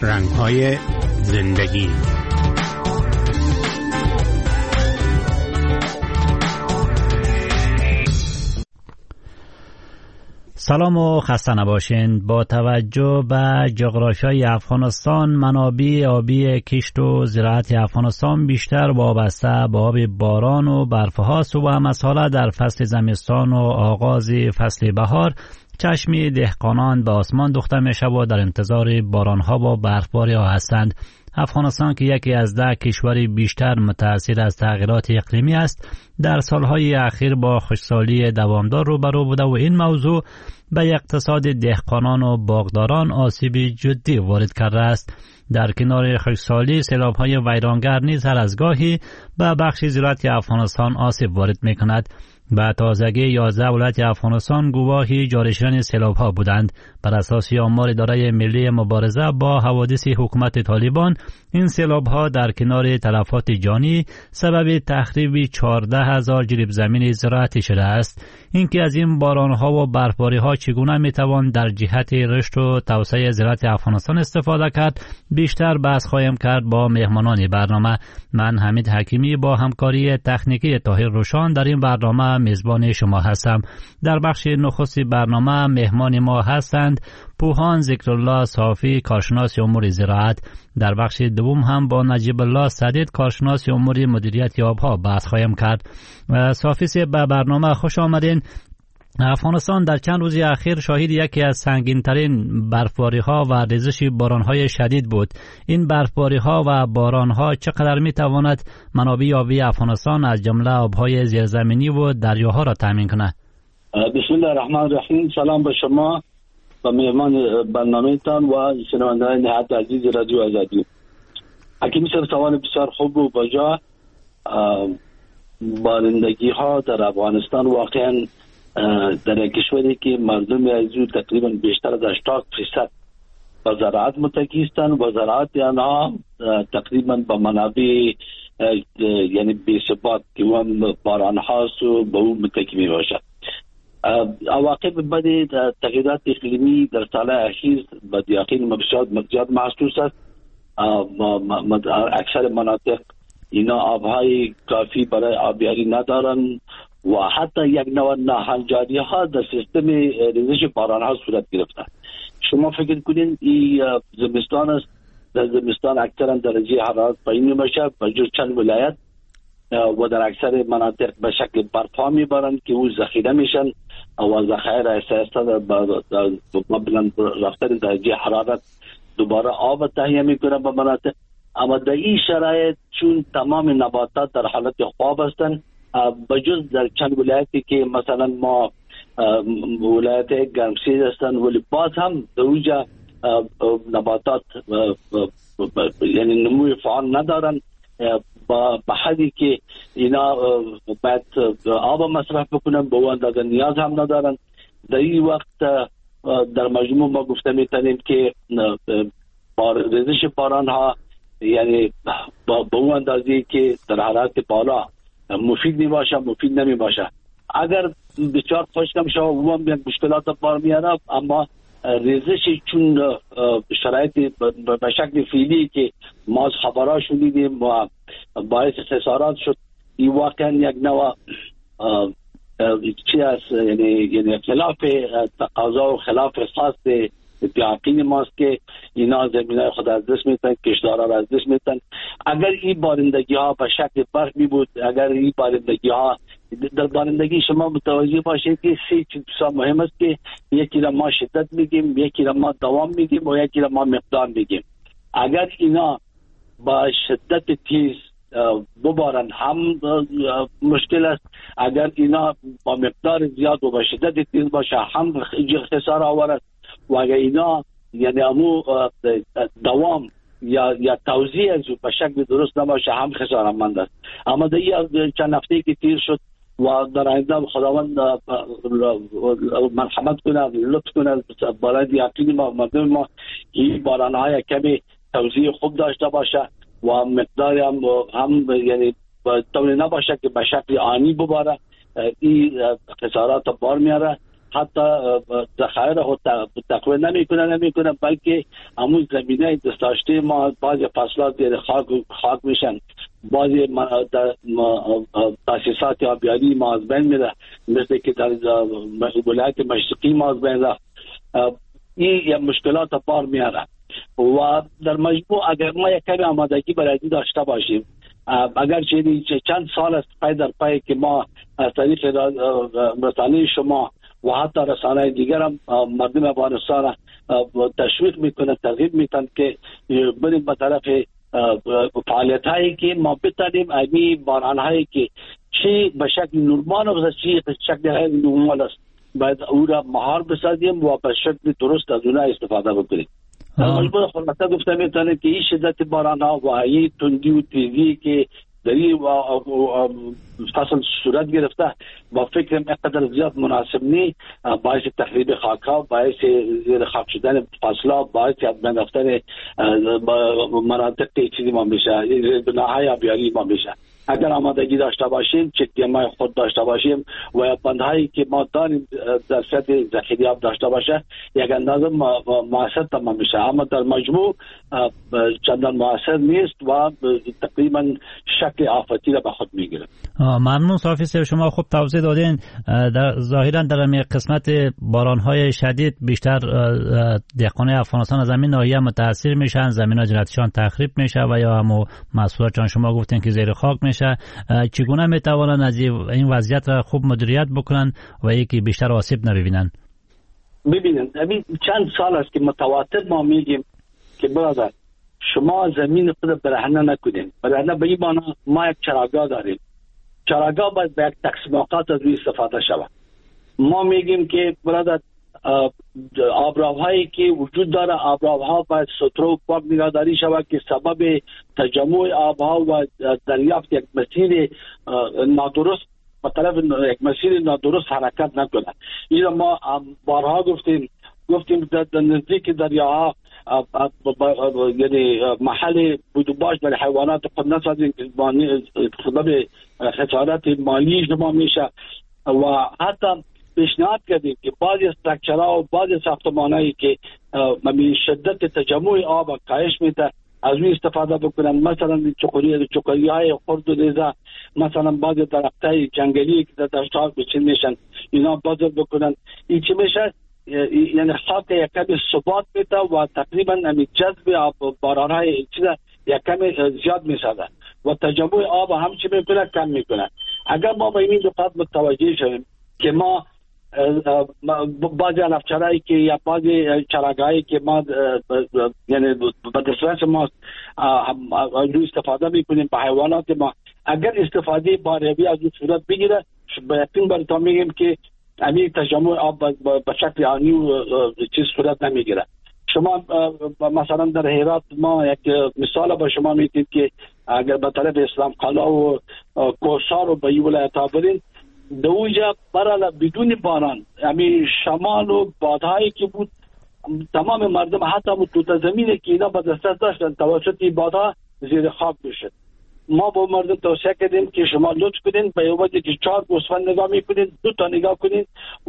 رنگ‌های زندگی. سلام و خسته نباشین. با توجه به جغرافیای افغانستان، منابع آبی کشت و زراعت افغانستان بیشتر وابسته به آب باران و برفهاست و مساله در فصل زمستان و آغاز فصل بهار چشم دهقانان به آسمان دوخته می شود و در انتظار بارانها و برفباری ها هستند. افغانستان که یکی از 10 کشور بیشتر متأثر از تغییرات اقلیمی است، در سالهای اخیر با خشکسالی دوامدار روبرو بوده و این موضوع به اقتصاد دهقانان و باغداران آسیب جدی وارد کرده است. در کنار خشکسالی، سیلاب‌های ویرانگر نیز هر از گاهی به بخش زراعت افغانستان آسیب وارد می‌کند. به تازگی 11 ولایت افغانستان گواهی جاری شدن سیلاب‌ها بودند. بر اساس آمار اداره ملی مبارزه با حوادث حکومت طالبان، این سیلاب‌ها در کنار تلفات جانی سبب تخریب 14,000 جریب زمین زراعتی شده است. اینکه از این باران‌ها و برفباری‌ها چگونه می‌توان در جهت رشد و توسعه زراعت افغانستان استفاده کرد، بیشتر بحث خواهیم کرد با مهمانان برنامه. من حمید حکیمی با همکاری تکنیکی طاهر روشان در این برنامه میزبان شما هستم. در بخش نخست برنامه مهمان ما هستند پوهان ذکرالله صافی، کارشناس امور زراعت. در بخش دوم هم با نجیب الله سدید، کارشناس امور مدیریت آبها بحث خواهیم کرد. صافی سی به برنامه خوش آمدین. افغانستان در چند روز اخیر شاهد یکی از سنگین‌ترین برفباری‌ها و ریزش باران‌های شدید بود. این برفباری‌ها و باران‌ها چقدر می‌تواند منابع آبی افغانستان از جمله آب‌های زیرزمینی و دریاها را تامین کند؟ بسم الله الرحمن الرحیم. سلام به شما و مهمان برنامه‌تان و شنوندگان نهایت عزیز رادیو آزادی. حکیمی صاحب، سوال بسیار خوب و بجا. بارندگی‌ها در افغانستان واقعاً در کشوری که مردم از او تقریبا بیشتر از 80% به زراعت متکی هستند و زراعت آنها تقریبا به منابع یعنی بی‌ثبات که هم باران هاست و به او متکی می باشد. عواقب بد تغییرات اقلیمی در سال اخیر به دیاقین زیاد محسوس است. اکثر مناطق اینا آبهای کافی برای آبیاری ندارند و حتی یک نوع ناهنجاری ها در سیستم ریزش باران ها صورت گرفته. شما فکر کنید این زمستان است، در زمستان اکثرا درجه حرارت پایین میشه به جز چند ولایت و در اکثر مناطق به شکل برفا میبارند که او ذخیره میشن و ذخایر ایسته بلند رفتن درجه حرارت دوباره آب تهیه میکنه به مناطق. اما در این شرایط چون تمام نباتات در حالت خواب هستند، بجز در چند ولایتی که مثلا ما ولایت گرمسیر هستند ولی باز هم در اونجا نباتات یعنی نموی فعال ندارن به حدی که اینا باید آب مصرف بکنن، به اون اندازه نیاز هم ندارن. در این وقت در مجموع ما گفته میتونیم که ریزش باران ها یعنی به اون اندازه که در حالت بالا مفید می باشه مفید نمی باشه. اگر بسیار خشکم شود و هم یک مشکلات بار میاره، اما ریزش چون شرایط به شکل فعلی که ما از خبرها شنیدیم و باعث خسارات شد، این واقعا یک نوع چی است یعنی خلاف تقاضا و خلاف خاص دیاقین ماست که اینا زمینای خود از دست میتن، کشدارا را از دست میتن. اگر این بارندگی ها به شکل برف می بود، اگر این بارندگی ها در بارندگی شما متوجه باشید که 3 چیز مهم است که یکی را ما شدت میگیم، یکی را ما دوام میگیم و یکی را ما مقدار میگیم. اگر اینا با شدت تیز ببارن هم مشکل است، اگر اینا با مقدار زیاد و با شدت تیز باشه هم خسار آور است. و اگر اینا یعنی امو دوام یا توزیع از به شکل درست نباشه هم خسارتمند است. اما در این چند هفته که تیر شد و در آینده خداوند مرحمت کنه، لطف کنه برای دیاقین ما مردم ما این باران‌های کمی توزیع خوب داشته باشه و مقدار هم یعنی طوری نباشه که به شکل آنی بباره. این خسارات بار میاره. حتی ذخایر خود تقویه نمیکنه بلکه همون زمینه داشته ما بعضی فصلات زیر خاک میشن، بعضی تاسیسات آبیاری ما از بین میره، مثل که در ولایت مشرقی ما از بین رفت. این مشکلات بار میاره و در مجموع اگر ما یک کمی آمادگی برای این داشته باشیم، اگر چند سال است پای در پای که ما از طریق رسانه شما و حتی رسانه دیگر هم مردم افغانستان تشویق میکنه، ترغیب میکنه که بریم به طرف فعالیت هایی که ما بتانیم امی باران هایی که چی به شکل نورمال و چی به شکل نورمال است باید او را مهار بسازیم و به شکل درست از اونها استفاده بکنیم. در مجموع خلاصه گفته میتونه که این شدت باران ها و این تندی و تیزی که در این فصل صورت گرفته با فکر مقدار زیاد مناسب نی، باعث تخریب خاک ها، باعث زیر خاک شدن فصل ها، باعث از بین رفتن مناطق چیزی ما میشه، بناهای آبیاری ما میشه. اگر آمادگی داشته باشیم، چک‌دم‌های خود داشته باشیم و بندهایی که ما داریم در سطح ذخیره آب داشته باشه، یک اندازه موثر تمام میشه. اما در مجموع چندان موثر نیست و تقریبا شکل آفتی را به خود میگیره. ممنون صافی صاحب، شما خوب توضیح دادین. ظاهرا در قسمت باران‌های شدید بیشتر دهقانان افغانستان از زمین ناحیه متاثر میشن، زمین‌ها جنتیشان تخریب میشه و یا هم محصولات شما گفتین که زیر خاک میشه. چگونه میتوانند از این وضعیت را خوب مدیریت بکنن و یکی بیشتر آسیب نبینن؟ ببینن چند سال است که متواتر ما میگیم که برادر شما زمین خود برهنه نکنین. برهنه به این معنی ما یک چراگاه داریم، چراگاه باید به یک تقسیم اوقات از روی استفاده شود. ما میگیم که برادر آبراوهایی که وجود داره، آبراوها باید سترو و پاک نگهداری شود که سبب تجمع آبها و دریافت یک مسیر نادرست به طرف یک مسیر نادرست حرکت نکنه. این ما بارها گفتیم در نزدیک دریاها یعنی محل بودوباش برای حیوانات خود نسازیم که سبب خسارت مالی شما میشه. و حتی پیشنهاد کردیم که بعضی استراکچرها و بعضی ساختمانایی که شدت تجمع آب کاهش میده از روی استفاده بکنن، مثلا چقریهای خرد و ریزه، مثلا بعضی درختای جنگلی که در دشت‌ها بچین میشن اینا بازد بکنن. این چی میشه؟ یعنی خاک یک کمی ثبات میده و تقریبا جذب بارانهای چیزا یک کمی زیاد میسازه و تجمع آب هم چی میکنه؟ کم میکنه. اگر ما به این نکات متوجه شویم که ما بعضی علفچرایی که یا بعضی چراگاهایی که ما یعنی به دسترس ما روی استفاده میکنیم به حیوانات ما، اگر استفاده باروی از این صورت بگیره به یقین براتون میگیم که همین تجمع آب به شکل آنی و چیز صورت نمیگیره. شما مثلا در هرات ما یک مثال با شما میتونید که اگر به طرف اسلام قلعه و کوسار و به این ولایت ها برین، دوجا برای بدون باران همین شمال و بادهایی که بود تمام مردم حتی توت زمینی که اینا به دسترس داشتن توسط بادها زیر خاک بشد. ما با مردم توصیه کردیم که شما لطف کنین به وجه که 4 گوسفند نگاه میکنین 2 تا نگاه کنین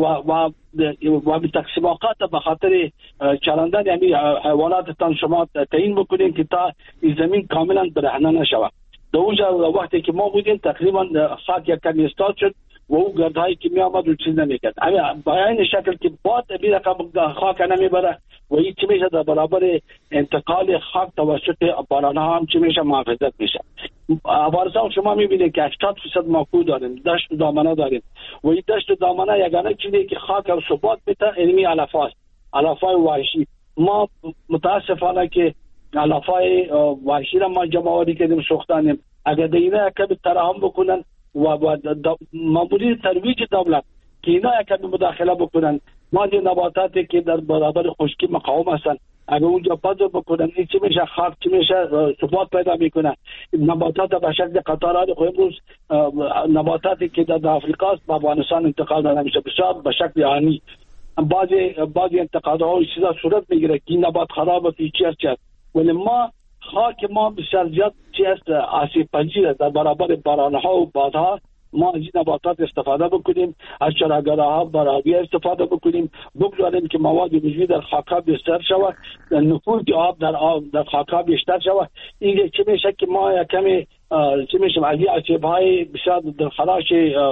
و به تقسیم اوقات به خاطر چراندن یعنی حیواناتتان شما تعیین بکنین که تا این زمین کاملا برهنه نشود. دوجا وقتی که ما بودیم تقریبا خاک یک کمی استاد شد و او گردهایی که می آمد و چیز نمی کرد. با این شکل که باد بی رقم خاک نمی بره و این چی میشه در برابر انتقال خاک توسط باران ها هم چی میشه محافظت میشه. افغانستان شما میبینید که 80% ماکو داریم، دشت و دامنه داریم و این دشت و دامنه یگانه چیزی که خاک و ثبات میده علمی علفاست، علفای وحشی. ما متاسفانه که علفای وحشی را ما جمع آوری کردیم سوختانیم. اگر دینا کمی تراهم بکنن و ماموری ترویج دولت که اینا کمی مداخله بکنن، ما دی نباتاتی که در برابر خشکی مقاوم هستن اگر اونجا بذر بکنن این چی میشه؟ خاک چی میشه؟ ثبات پیدا میکنه. نباتات به شکل قطارات امروز نباتاتی که در آفریقا است به افغانستان انتقال داده میشه بسیار به شکل آنی. بعضی انتقادها و چیزا صورت میگیره که این نبات خراب است چی است، ولی ما خاک ما بسیار زیاد چی است؟ آسیب پذیر در برابر بارانها و بادها ما از این نباتات استفاده بکنیم، از چراگاه‌ها برای استفاده بکنیم، بگذاریم که مواد عضوی در خاک‌ها بیشتر شود، نفوذ آب در خاک‌ها بیشتر شود. این چه میشه که ما کمی چه میشه از این آسیب‌های بسیار در خلاش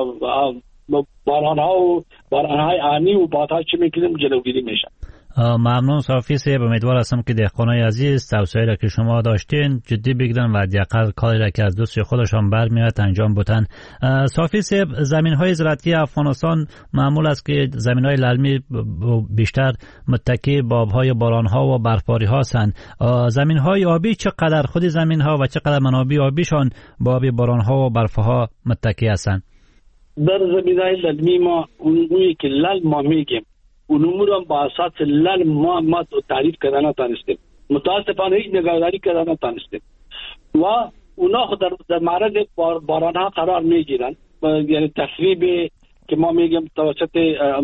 باران‌های آنی و بادها چه میکنیم جلوگیری میشه. ممنون صافی صاحب. امیدوار هستم که دهقانای عزیز توصیه‌ای را که شما داشتین جدی بگیرن و حداقل کاری را که از دست خودشان برمیاد انجام بدن. صافی صاحب، زمین‌های زراعتی افغانستان معمول است که زمین‌های للمی بیشتر متکی به آب‌های باران‌ها و برفباری‌ها هستند. زمین‌های آبی چقدر خود زمین‌ها و چقدر منابع آبیشان به آب باران‌ها و برف‌ها متکی هستند؟ در زمین‌های للمی ما اونی که لل ما میگیم اون امور هم با اساس لل ما تعریف کردن نتونستیم، متاسفانه هیچ نگهداری کردن نتونستیم و اونا خود در معرض باران‌ها قرار میگیرن، یعنی تخریب که ما میگیم توسط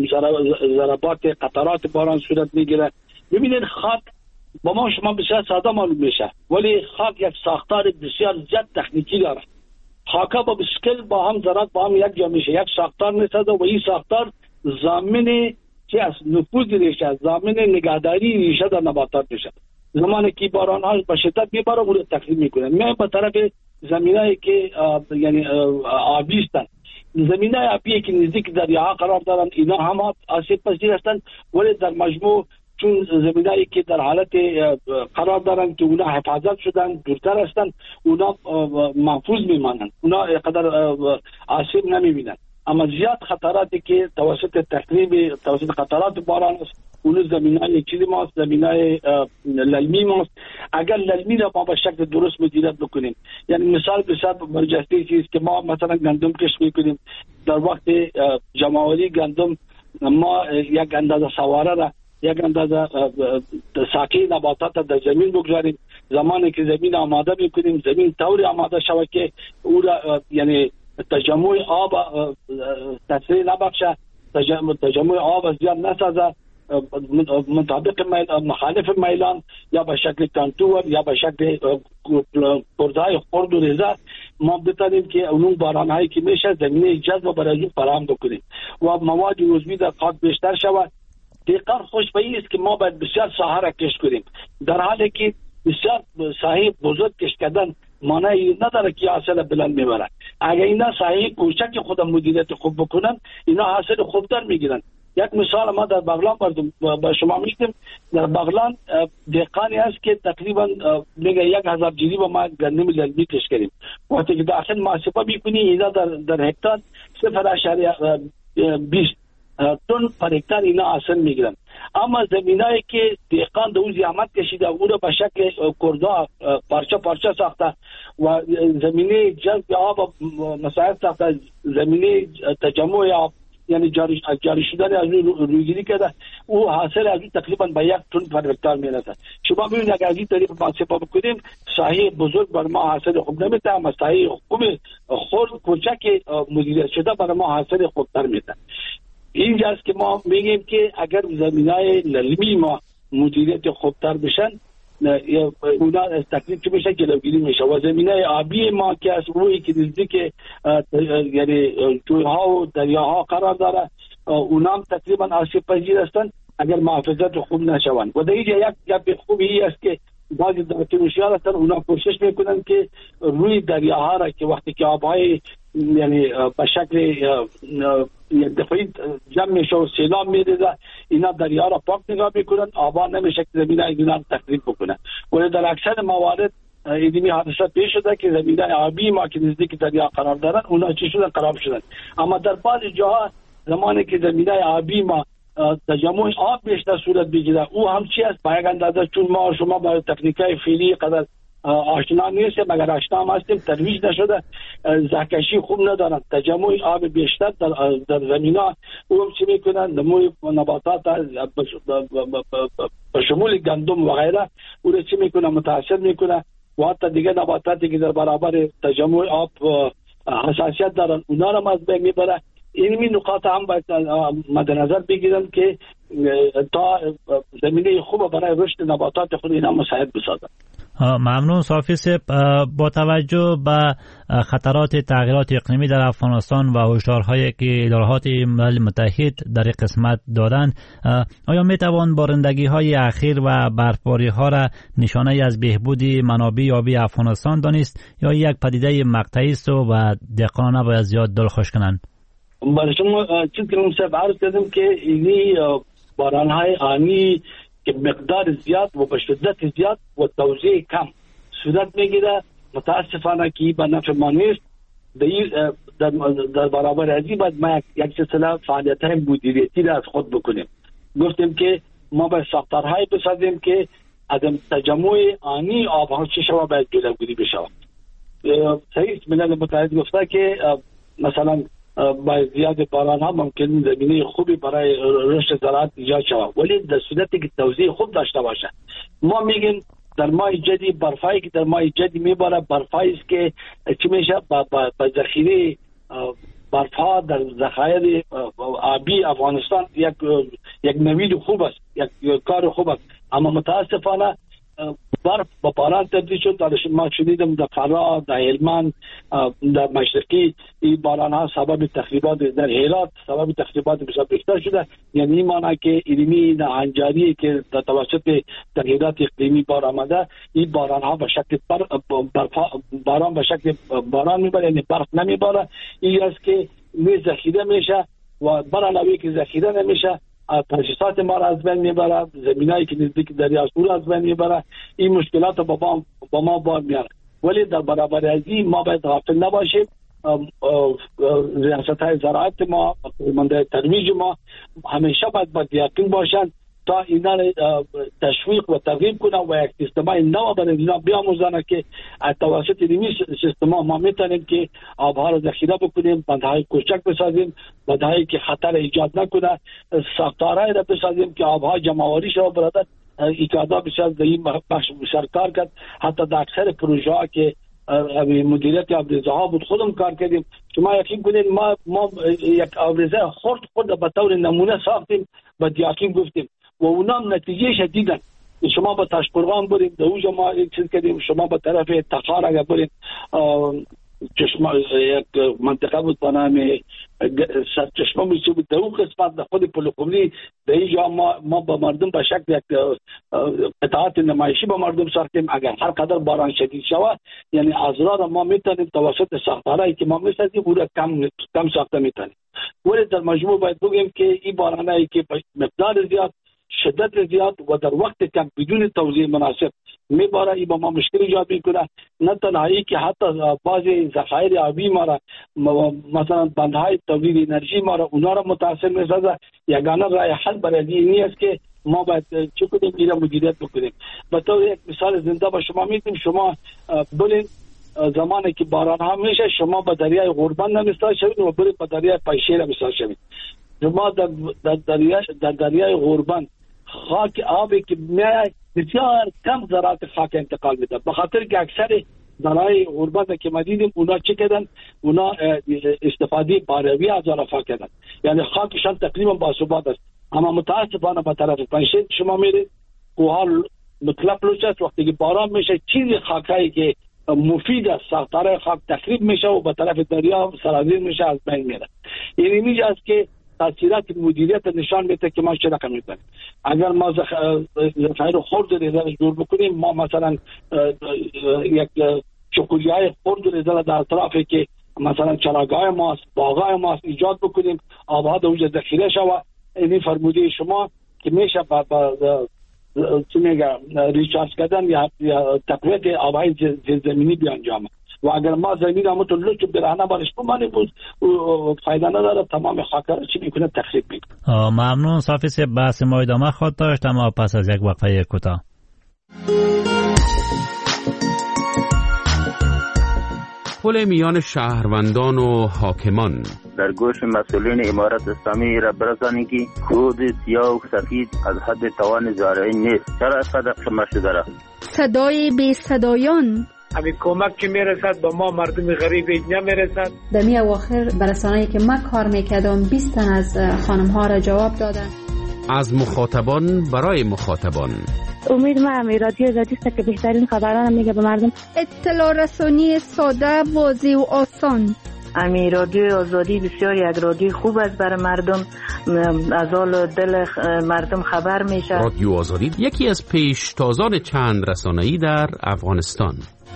ضربات قطرات باران صورت میگیره. ببینید خاک با ما شما بسیار ساده معلوم میشه، ولی خاک یک ساختار بسیار زیاد تکنیکی داره. خاکا با بسکل با هم ذرات با هم یک جا میشه، یک ساختار میسازه و این ساختار ضامن که از نفوذ ریشه، ضامن نگهداری ریشه در نباتات میشه. زمانی که باران ها به شدت میباره اون تخریب میکنه. من به طرف زمینایی که یعنی آبی هستند، زمینای آبی که نزدیک دریاها قرار دارن اینا هم آسیب پذیر هستند، ولی در مجموع چون زمینایی که در حالت قرار دارن که اونا حفاظت شدن دورتر هستند، اونا محفوظ میمانند، اونا قدر آسیب نمیبینند. اما زیاد خطراتی که توسط تخریب توسط خطرات باران است، اون زمینای چیزی ماست، زمینای للمی ماست. اگر للمی را ما به شکل درست مدیریت بکنیم، یعنی مثال بسیار برجسته چیز که ما مثلا گندم کشت میکنیم، در وقت جمع‌آوری گندم ما یک اندازه سواره را یک اندازه ساقه نباتات در زمین بگذاریم. زمانی که زمین آماده میکنیم، زمین طوری آماده شود که او را یعنی تجمع آب تسریع نبخشه، تجمع آب زیاد نسازه، مطابق مخالف میلان یا به شکل کنتور یا به شکل پرزهای خرد و ریزه ما بتانیم که اون بارانهایی که میشه زمینه جذب برای اون فراهم بکنیم و مواد عضوی در خاک بیشتر شود. دقیقاً خوشبینی است که ما باید بسیار ساحه را کشت کنیم، در حالی که بسیار ساحه بزرگ کشت کردن معنی نداره که حاصل بلند میبرن. اگر اینا ساحه کوچک خود مدیریت خوب بکنن اینا حاصل خوبتر میگیرن. یک مثال ما در بغلان با شما میگم، در بغلان دهقانی هست که تقریبا میگه 1000 جریب با ما گندم للمی کشت کردیم. وقتی که داخل محاسبه میکنی اینا در هکتار 0.20 تن پر هکتار اینا حاصل میگیرن. اما زمینایی که دهقان دو زحمت کشیده او را به شکل کردا پارچه پارچه ساخته و زمینه جذب آب مساعد ساخته، زمینه تجمع آب یعنی جاری شدن از رویگیری کرده، او حاصل از اون تقریبا به 1 تن پر هکتار میرسه. شما ببینید اگر از این طریق محاسبه بکنیم ساحه بزرگ بر ما حاصل خوب نمیده، اما ساحه خوب خرد کوچک مدیریت شده بر ما حاصل خوبتر میده. اینجاست که ما میگیم که اگر زمینای للمی ما مدیریت خوبتر بشن اونا از تکلیف که بشه جلوگیری میشه و زمینای آبی ما که از روی که نزدیک یعنی جویها و دریاها قرار داره اونا هم تقریبا آسیب پذیر هستند اگر محافظت خوب نشوند. و در اینجا یک خوبی است که بعضی دولت‌های هستند اونا کوشش میکنن که روی دریاها را که وقتی که آبهای یعنی به شکل یک دفعی جمع میشه و سیلاب میریزه اینا دریا را پاک نگاه میکنن، آبا نمیشه که زمینه اینا را تخریب بکنن. ولی در اکثر موارد ایدمی حادثات پیش شده که زمینه آبی ما که نزدیک دریا قرار دارن اونا چی شدن؟ خراب شدن. اما در بعضی جاها زمانی که زمینه آبی ما تجمع آب بیشتر صورت بگیره او هم چی است با یک اندازه، چون ما شما با تکنیکای فعلی قدر آشنا نیستیم، مگر آشنا هم هستیم ترویج نشده، زهکشی خوب ندارن، تجمع آب بیشتر در زمینا او هم چی میکنن نموی نباتات به شمول گندم و غیره او را چی میکنه متاثر میکنه و حتی دیگه نباتاتی که در برابر تجمع آب حساسیت دارن اونا را از بین میبره. اینمی نقاط هم باید مد نظر بگیرن که تا زمینه خوب برای رشد نباتات خود اینا مساعد بسازن. ممنون صافی صاحب. با توجه به خطرات تغییرات اقلیمی در افغانستان و هشدارهایی که ادارات ملل متحد در این قسمت دادند، آیا می توان بارندگی های اخیر و برفباری ها را نشانه از بهبود منابع آبی افغانستان دانست یا یک پدیده مقطعی است و دهقانان نباید زیاد دلخوش کنند؟ برای شما چیزی که من عرض کردم که این باران های آنی که مقدار زیاد و به شدت زیاد و توزیع کم صورت میگیره، متاسفانه که به نفع ما نیست. در برابر ازی باید ما یک سلسله فعالیت های مدیریتی را از خود بکنیم. گفتیم که ما باید ساختارهای بسازیم که عدم تجمع آنی آبها چه شود باید جلوگیری بشود. صحیح ملل متحد گفته که مثلا با زیاد باران ها ممکن زمینه خوبی برای رشد زراعت ایجاد شود، ولی در صورتی که توزیع خوب داشته باشه. ما میگیم در ماه جدی برفایی که در ماه جدی میباره برفایی است که چی میشه با ذخیره برفا در ذخایر آبی افغانستان یک نوید خوب است، یک کار خوب است. اما متاسفانه برف با باران تبدیل شد. در ما شنیدم در فرا، در هلمند، در مشرقی این باران ها سبب تخریبات، در هرات سبب تخریبات بسیار بیشتر شده. یعنی این معنی که علمی ناهنجاری که در توسط تغییرات اقلیمی بار آمده، این باران ها به شکل باران به شکل باران میباره، یعنی برف نمیباره. این است که ذخیره میشه و برعلاوه که ذخیره نمیشه تجهیزات ما را از بین میبره، زمینایی که نزدیک دریا سور از بین میبره. این مشکلات با ما بار میاره. ولی در برابر ازی ما باید غافل نباشیم. ریاست های زراعت ما، قومنده ترویج ما همیشه باید با یقین باشند تا اینا تشویق و ترغیب کنن و یک سیستمای نو برای اینا بیاموزن که از توسط این سیستما ما میتونیم که آبها رو ذخیره بکنیم، بندهای کوچک بسازیم، بندهایی که خطر ایجاد نکنه، ساختارهایی را بسازیم که آبها جمع‌آوری شود. برادر ایجادا بسیار در این بخش بسیار کار کرد. حتی در اکثر پروژه ها که مدیریت آبریزه ها بود خودم کار کردیم. شما یقین کنید ما یک آبریزه خود به طور نمونه ساختیم و یقین گفتیم و اونام نتیجه دیدن. شما با تاشقرغان برید، در اونجا ما یک چیز کردیم. شما با طرف تخار اگر برید، یک منطقه بود به نام سرچشمه میشه بود، در اون قسمت در خود پلوکوبلی در اینجا ما با مردم به شکل یک قطعات نمایشی با مردم ساختیم. اگر هر قدر باران شدید شود، یعنی ازرا را ما میتونیم توسط ساختارهایی که ما میسازیم او را کم ساخته میتونیم. ولی در مجموع باید بگیم که این بارانایی که مقدار زیاد، شدت زیاد و در وقت کم بدون توزیع مناسب میباره، این با ما مشکل ایجاد میکنه. نه تنهایی که حتی بعضی ذخایر آبی ما را، مثلا بندهای تولید انرژی ما را، اونا را متاثر میسازه. یگانه راه حل برای این است که ما باید چه کنیم؟ این را مدیریت بکنیم. به طور یک مثال زنده با شما میگم، شما برین زمانی که باران ها میشه، شما به دریای غربند نمیستاد شوید و برید به دریای پایشیر نمیستاد شوید. شما در دریای غربند خاک آبی که بسیار کم ذرات خاک انتقال میده، به خاطر که اکثر دریای غربند که ما دیدیم اونا چه کردن؟ اونا استفاده باروی از آن خاک کردن، یعنی خاکشان تقریبا باثبات است. اما متاسفانه به طرف پنشین شما میرید کوها مطلق لوچ است. وقتی که باران میشه چیزی خاکایی که مفید است ساختار خاک تخریب میشه و به طرف دریا سرازیر میشه، از بین میره. یعنی میگه است که تاثیرات مدیریت نشان میده که ما چه رقم میتونیم. اگر ما ذخایر خرد ریزه جور بکنیم، ما مثلا یک چکولیای خرد ریزه در اطرافی که مثلا چراگاه ماست، باغای ماست ایجاد بکنیم، آبها در اونجا ذخیره شود. این فرموده شما که میشه چی میگه ریچارج کردن یا تقویت آبهای زیرزمینی بیانجامه. و اگر ما زمین همونطور لچ برهنه بارش بمانه بود فایده نداره، تمام خاک را چی میکنه؟ تخریب میکنه. ممنون صافی صاحب. بحث ما ادامه خواهد داشت اما پس از یک وقفه کوتاه. پل میان شهروندان و حاکمان. در گوش مسئولین امارت اسلامی را برسانید که کود سیاه و سفید از حد توان زارعین نیست. چرا اینقدر شما شده؟ صدای بی صدایان. همین کمک که میرسد به ما مردم غریب نمیرسد. در می اواخر برسانه‌ای که من کار میکردم 20 تن از خانم ها را جواب دادن. از مخاطبان برای مخاطبان. امید ما رادیو آزادی است که بهترین خبران میگه به مردم. اطلاع رسانی ساده، واضح و آسان. رادیو آزادی بسیار یک رادیو خوب است برای مردم، از حال دل مردم خبر میشه. رادیو آزادی یکی از پیشتازان چند رسانه‌ای در افغانستان.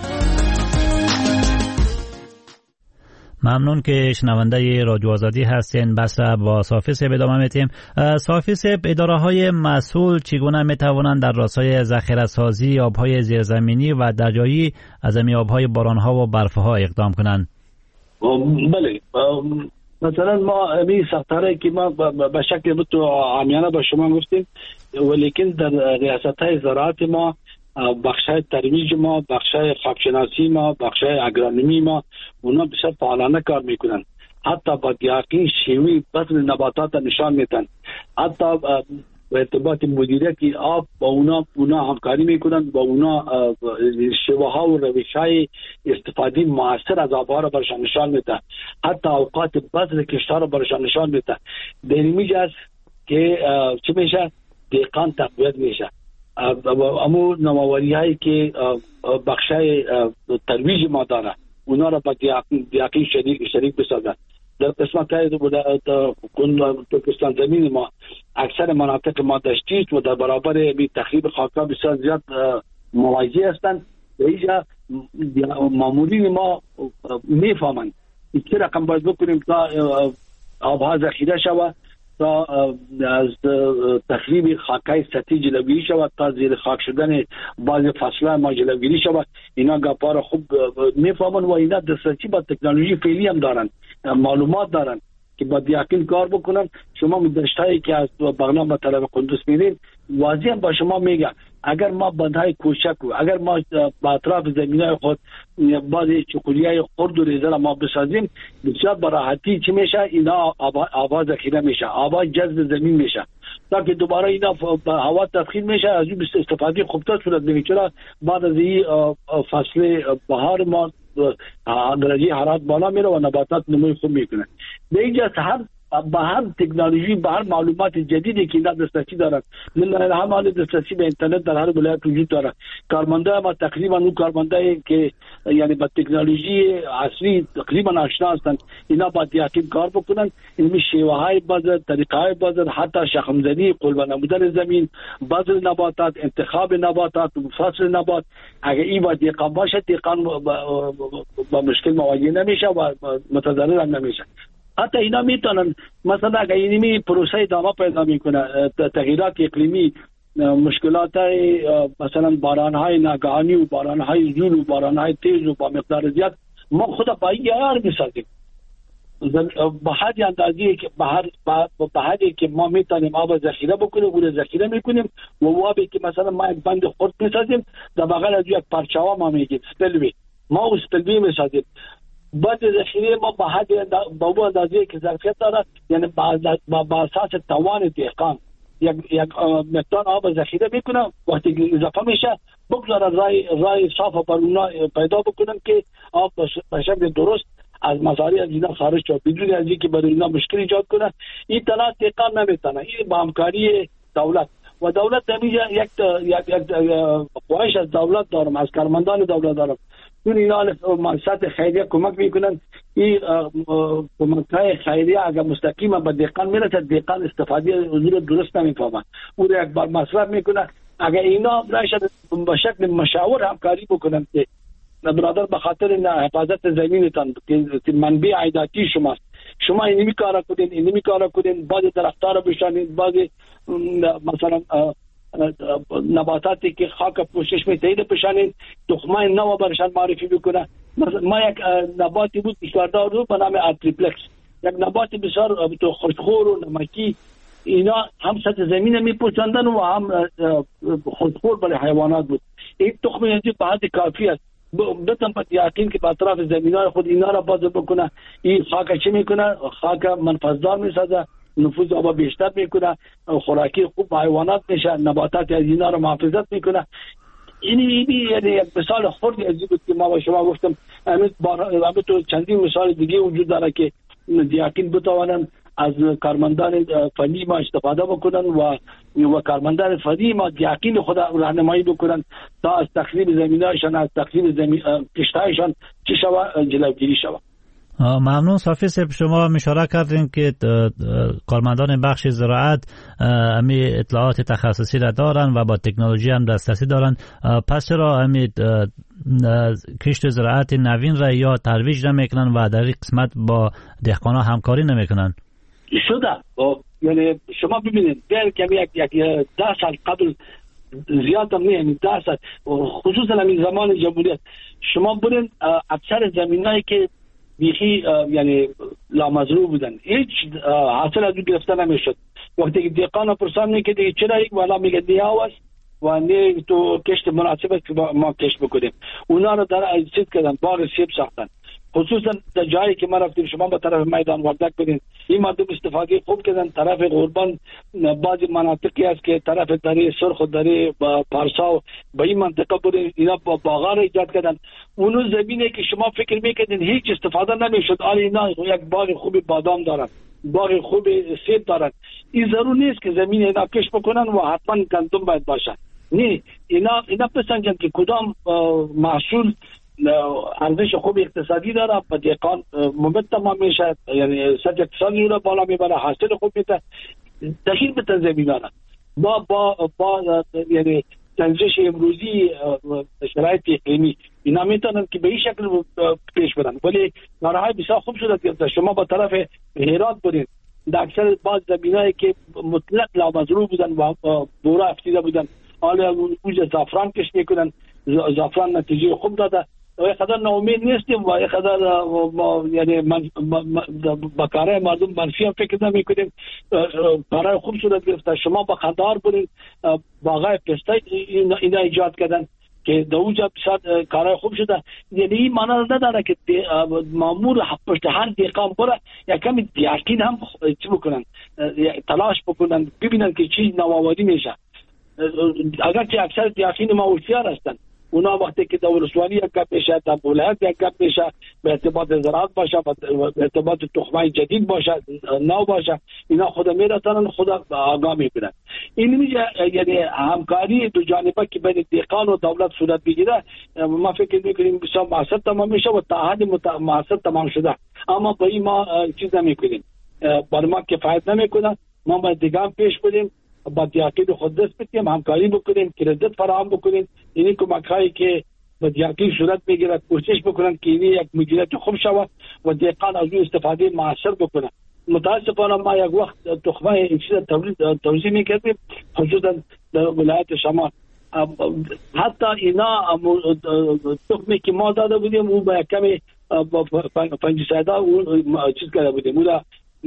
ممنون که شنونده رادیو آزادی هستین. بس با صافی صاحب ادامه میتیم. صافی صاحب، اداره های مسئول چگونه میتوانند در راستای ذخیره سازی آبهای زیرزمینی و دریایی از آبهای بارانها و برفها اقدام کنند؟ بله، مثلا ما این ساختاره که ما به شکل عامیانه به شما گفتیم، ولیکن در ریاست‌های زراعت ما، بخشای ترویج ما، بخشای خاکشناسی ما، بخشای اگرونومی ما، اونا بسیار فعالانه کار میکنن. حتی با دیاقین شیوی بذر نباتات نشان میدن. حتی به ارتباط مدیریت آب با اونا همکاری میکنن، با اونا شیوه ها و روش های استفاده موثر از آبها را برشان نشان میدن. حتی اوقات بذر کشتار را برشان نشان میدن. در اینجا است که چه میشه؟ دهقان تقویت میشه. امو نوآوری هایی که بخشای ترویج ما داره، اونا را با دیاقین شریک بسازن. در قسمت های ترکستان زمین ما اکثر مناطق ما دشتی است و در برابر تخریب خاک‌ها بسیار زیاد مواجه هستند. در اینجا مامورین ما میفهمند چه رقم باید بکنیم تا آبها ذخیره شود، تا از تخریب خاکای سطحی جلوگیری شود، تا زیر خاک شدن بعض فصل‌ها ما جلوگیری شود. اینا گپا خوب میفهمن و اینا دسترسی با تکنولوژی فعلی هم دارن، معلومات دارن که با دیاقین کار بکنن. شما دشتایی که از بغلان به طرف قندوز میرین، واضحا با شما میگه اگر ما بندهای کوچک و اگر ما با اطراف زمینای خود بعضی چکولیای خرد و ریزه را ما بسازیم، بسیار براحتی چی میشه؟ اینا آبا ذخیره میشه، آبا جذب زمین میشه، تا که دوباره اینا هوا تدخین میشه، از این استفاده خوبتر صورت میگیره. چرا بعد از این فصل بهار ما درجه حرارت بالا میره و نباتات نموی خوب میکنه. به اینجا به هر تکنولوژی، به هر معلومات جدیدی که اینا دسترسی دارن، لله همه دسترسی به اینترنت در هر ولایت وجود داره. کارمنده ما تقریبا اون کارمنده که یعنی با تکنولوژی عصری تقریبا آشنا هستند، اینا با دیاقین کار بکنن. این شیوه های بذر، طریقه های بذر، حتی شخم زنی، قلب نمودن زمین، بذر نباتات، انتخاب نباتات، فصل نبات، اگه این با دیقان باشه، دیقان با مشکل مواجه نمیشه و متضرر هم نمیشه. حتی اینا میتونن مثلا اگه اینمی پروسه ادامه پیدا میکنه، تغییرات اقلیمی، مشکلات مثلا بارانهای ناگهانی و بارانهای زور و بارانهای تیز و با مقدار زیاد، ما خود با این یار میسازیم به حد اندازی که به حدی که ما میتونیم آب ذخیره بکنیم و ذخیره میکنیم و آبی که مثلا ما یک بند خرد میسازیم در بغل از یک پرچاوا ما میگیم سپلوی، ما و سپلوی میسازیم. بعد ذخیره ما به حد با اندازه که ظرفیت داره، یعنی با اساس توان دهقان یک مقدار آب ذخیره میکنه، وقتی اضافه میشه بگذاره رای صاف بر اونا پیدا بکنن که آب به شکل درست از مزارع از اینا خارج شد بدون از اینکه برای اینا مشکل ایجاد کنه. این تنها دهقان نمیتونه، این با همکاری دولت و دولت نمیشه. یک خواهش از دولت دارم، از کارمندان دولت دارم، چون اینا مؤسسات خیریه کمک میکنن. این کمک‌های خیریه اگر مستقیما به دهقان میرسه، دهقان استفاده حضور درست نمیفهمه، اون یک بار مصرف میکنه. اگر اینا نشد به شکل مشاور همکاری بکنن که برادر به خاطر حفاظت زمینتان که منبع عایداتی شماست، شما اینمی کارا کنین، بعضی درختار بشانید، بعضی مثلا نباتاتی که خاک پوشش میتهید بشانید، تخمه نو برشان معرفی بکنه. ما یک نباتی بود کشوردار رو به نام ارتریپلکس، یک نبات بسیار خوشخور و نمکی، اینا هم سطح زمین میپوشاندن و هم خوشخور برای حیوانات بود. این تخمه اینجا به حد کافی است. بتم با یقین که با اطراف زمینای خود اینا را باز بکنه. این خاک چی میکنه؟ خاک منفذدار میسازه، نفوذ آب بیشتر میکنه، خوراکی خوب حیوانات میشه، نباتات از اینا را محافظت میکنه. این یعنی یک مثال خردی از این بود که ما با شما گفتم. همین تو چندین مثال دیگه وجود داره که دیاقین بتوانن از کارمندان فنی ما استفاده بکنن و کارمندان فنی ما یقین خود راهنمایی بکنن تا از تخریب زمینایشان، از تخریب کشتایشان چه شود جلوگیری شود. ممنون. صافی صاحب، شما اشاره کردین که کارمندان بخش زراعت امی اطلاعات تخصصی را دارن و با تکنولوژی هم دسترسی دارن، پس چرا امی کشت زراعت نوین را یا ترویج نمیکنن و در این قسمت با دهقانا همکاری نمیکنن؟ شده یعنی شما ببینید در کمی یک 10 سال قبل زیاد هم نه 10 سال خصوصا همین زمان جمهوریت شما برین اکثر زمینایی که بیخی یعنی لامزرو بودن هیچ حاصل از گرفتن نمیشد. وقتی که دهقان پرسان میکرد چرا یک والا میگه دیاوست و نه تو کشت مناسبت که ما کشت بکنیم، اونا رو در ایجاد کردن، باغ سیب ساختن. خصوصا در جایی که ما رفتیم شما به طرف میدان وردک بدین این مردم استفاده خوب کردن. طرف قربان بعضی مناطقی است که طرف دری سرخ و دری پارسا به این منطقه بودن، اینا باغا را ایجاد کردن. اونو زمینه که شما فکر میکردین هیچ استفاده نمیشد، اینا یک باغ خوب بادام دارن، باغ خوب سیب دارن. این ضرور نیست که زمین اینا کشت بکنن و حتما گندم باید باشه. نه، اینا بسنجن که کدام محصول ارزش خوب اقتصادی داره، با دهقان ممت تمام میشه، یعنی سطح اقتصادی رو بالا میبره، حاصل خوب میده. دخیل به تنظیمیدانه با یعنی تنظیش امروزی شرایط اقلیمی اینا میتونن که به این شکل پیش برن. ولی نارهای بسیار خوب شده که شما با طرف هرات برین در اکثر بعض زمینایی که مطلق لامزرو بودن و بورا افتیده بودن، حالا اونجا زعفران کش میکنن، زعفران نتیجه خوب داده. و یک قدر ناامید نیستیم و یک قدر یعنی با کارهای مردم منفی هم فکر نمیکنیم. کارهای خوب صورت گرفته. شما با خندار برین باغای پسته اینا ایجاد کردن که در اونجا بسیار کارهای خوب شده. یعنی این معنی نداره که مامور پشت هر دهقان بره یک کمی یقین هم چی بکنن، تلاش بکنن ببینن که چی نوآوری میشه. اگرچه اکثر دیاقین ما هوشیار هستند، اونا وقتی که در ولسوالی یک گپ میشه، در ولایت یک گپ میشه، به ارتباط زراعت باشه، به ارتباط تخمای جدید باشه، نو باشه، اینا خود میرسن، خود آگاه میکنن. این میشه یعنی همکاری دو جانبه که بین دهقان و دولت صورت بگیره. ما فکر میکنیم بسیار معصد تمام میشه و تعهد معصد تمام شده، اما با این ما چیز نمیکنیم، برای ما کفایت نمیکنه. ما باید دیگه پیش بریم، با دیاقین خود دست بدیم، همکاری بکنیم، کردیت فراهم بکنیم. اینی کمک‌هایی که با دیاقین صورت میگیره کوشش بکنن که اینی یک مدیریت خوب شود و دهقان از اون استفاده معاصر بکنه. متاسفانه ما یک وقت تخمه این چیز توزیع میکردیم خصوصا در ولایت شمال. حتی اینا تخمی که ما داده بودیم اون با یک کمی فنجیسایدا اون چیز کرده بودیم، اون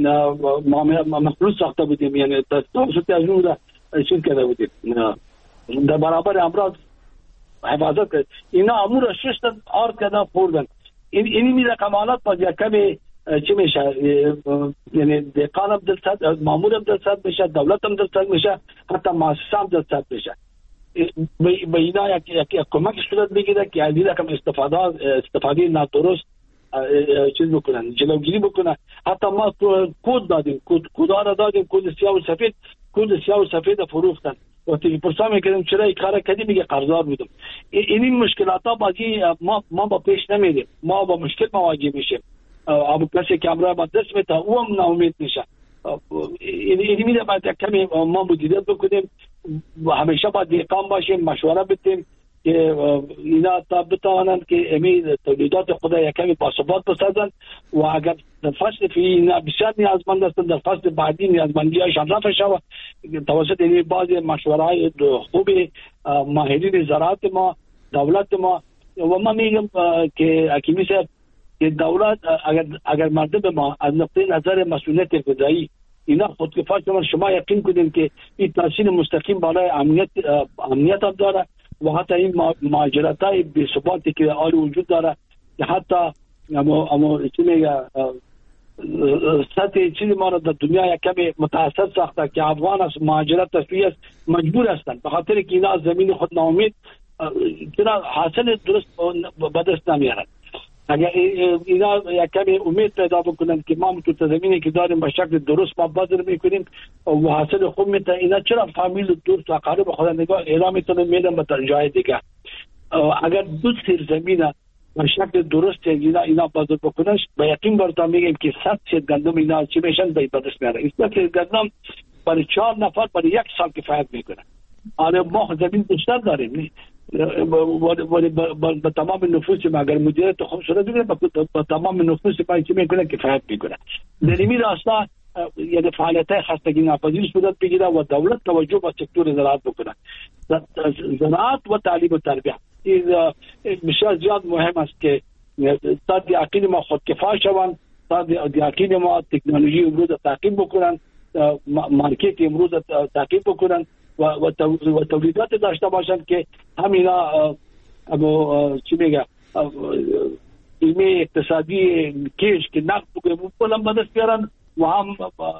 مخلوط ساخته بودیم، یعنی توسط از اون چیز کرده بودیم در برابر امراض حفاظت کرد. اینا امور ششتن آرد کردن خوردن. اینی میره کمالات باز یک کمی چی میشه، یعنی دهقان هم دلصد، مامور هم دلصد میشه، دولت هم دلصد میشه، حتی مؤسسه هم دلصد میشه. به اینا یک کمک صورت بگیره که از این رقم استفاده نادرست چیز بکنن، جلوگیری بکنن. حتی ما کد دادیم، کدها را دادیم، کد سیاه و سفید، کد سیاه و سفید فروختن. وقتی پرسا میکردیم چرا این کار کردی، میگه قرضدار بودم. این مشکلات ها بازی ما با پیش نمیریم، ما با مشکل مواجه میشیم. کسی که امرای ما دست میده او هم ناامید میشه. این میده باید کمی ما مدیریت بکنیم و همیشه باید دهقان باشیم، مشوره بدیم که اینا تا بتوانند که امی تولیدات خود یک کمی باثبات بسازند و اگر در فصل فی اینا بسیار نیازمند هستند، در فصل بعدی نیازمندی هایشان رفع شود توسط این بعض مشوره های خوب ماهرین زراعت ما، دولت ما. و ما میگم که حکیمی صاحب که دولت اگر مردم ما از نقطه نظر مسئولیت غذایی اینا خودکفا شدن، شما یقین کنید که این تاثیر مستقیم بالای امنیت هم داره و حتی این مهاجرت‌های بی‌ثباتی که حال وجود داره که حتی اما چی میگه سطح چیزی ما را در دنیا یک کمی متاثر ساخته که افغان است مهاجرت تشویق مجبور هستند به خاطر که اینا از زمین خود ناامید چرا حاصل درست به دست نمیارند. اگر اینا یک کمی امید پیدا بکنن که ما تو زمینی که داریم به شکل درست ما بذر میکنیم و حاصل خوب میته، اینا چرا فامیل دوست و اقارب خود نگاه اعلام میتونه میدن به جای دیگه. اگر دو سر زمینه به شکل درست اینا بذر بکننش به یقین براتون میگم که 100 سر گندم اینا چی میشن به دست میارن. این سر گندم برای 4 نفر برای 1 سال کفایت میکنه. آره ما زمین بیشتر داریم با تمام نفوس ما اگر مدیریت خوب شده دیگه با تمام نفوس ما چی میکنه کفایت میکنه. در این راستا یعنی فعالیت خستگی ناپذیر صورت بگیره و دولت توجه به سکتور زراعت بکنه. زراعت و تعلیم و تربیت این بسیار زیاد مهم است که تا دیاقین ما خودکفا شوند، تا دیاقین ما تکنولوژی امروز تعقیب بکنن، مارکت امروز تعقیب بکنن و تولیدات داشته باشند که همینا چی میگه ایمه اقتصادی کش که نقد بکنن به دست بیارن و هم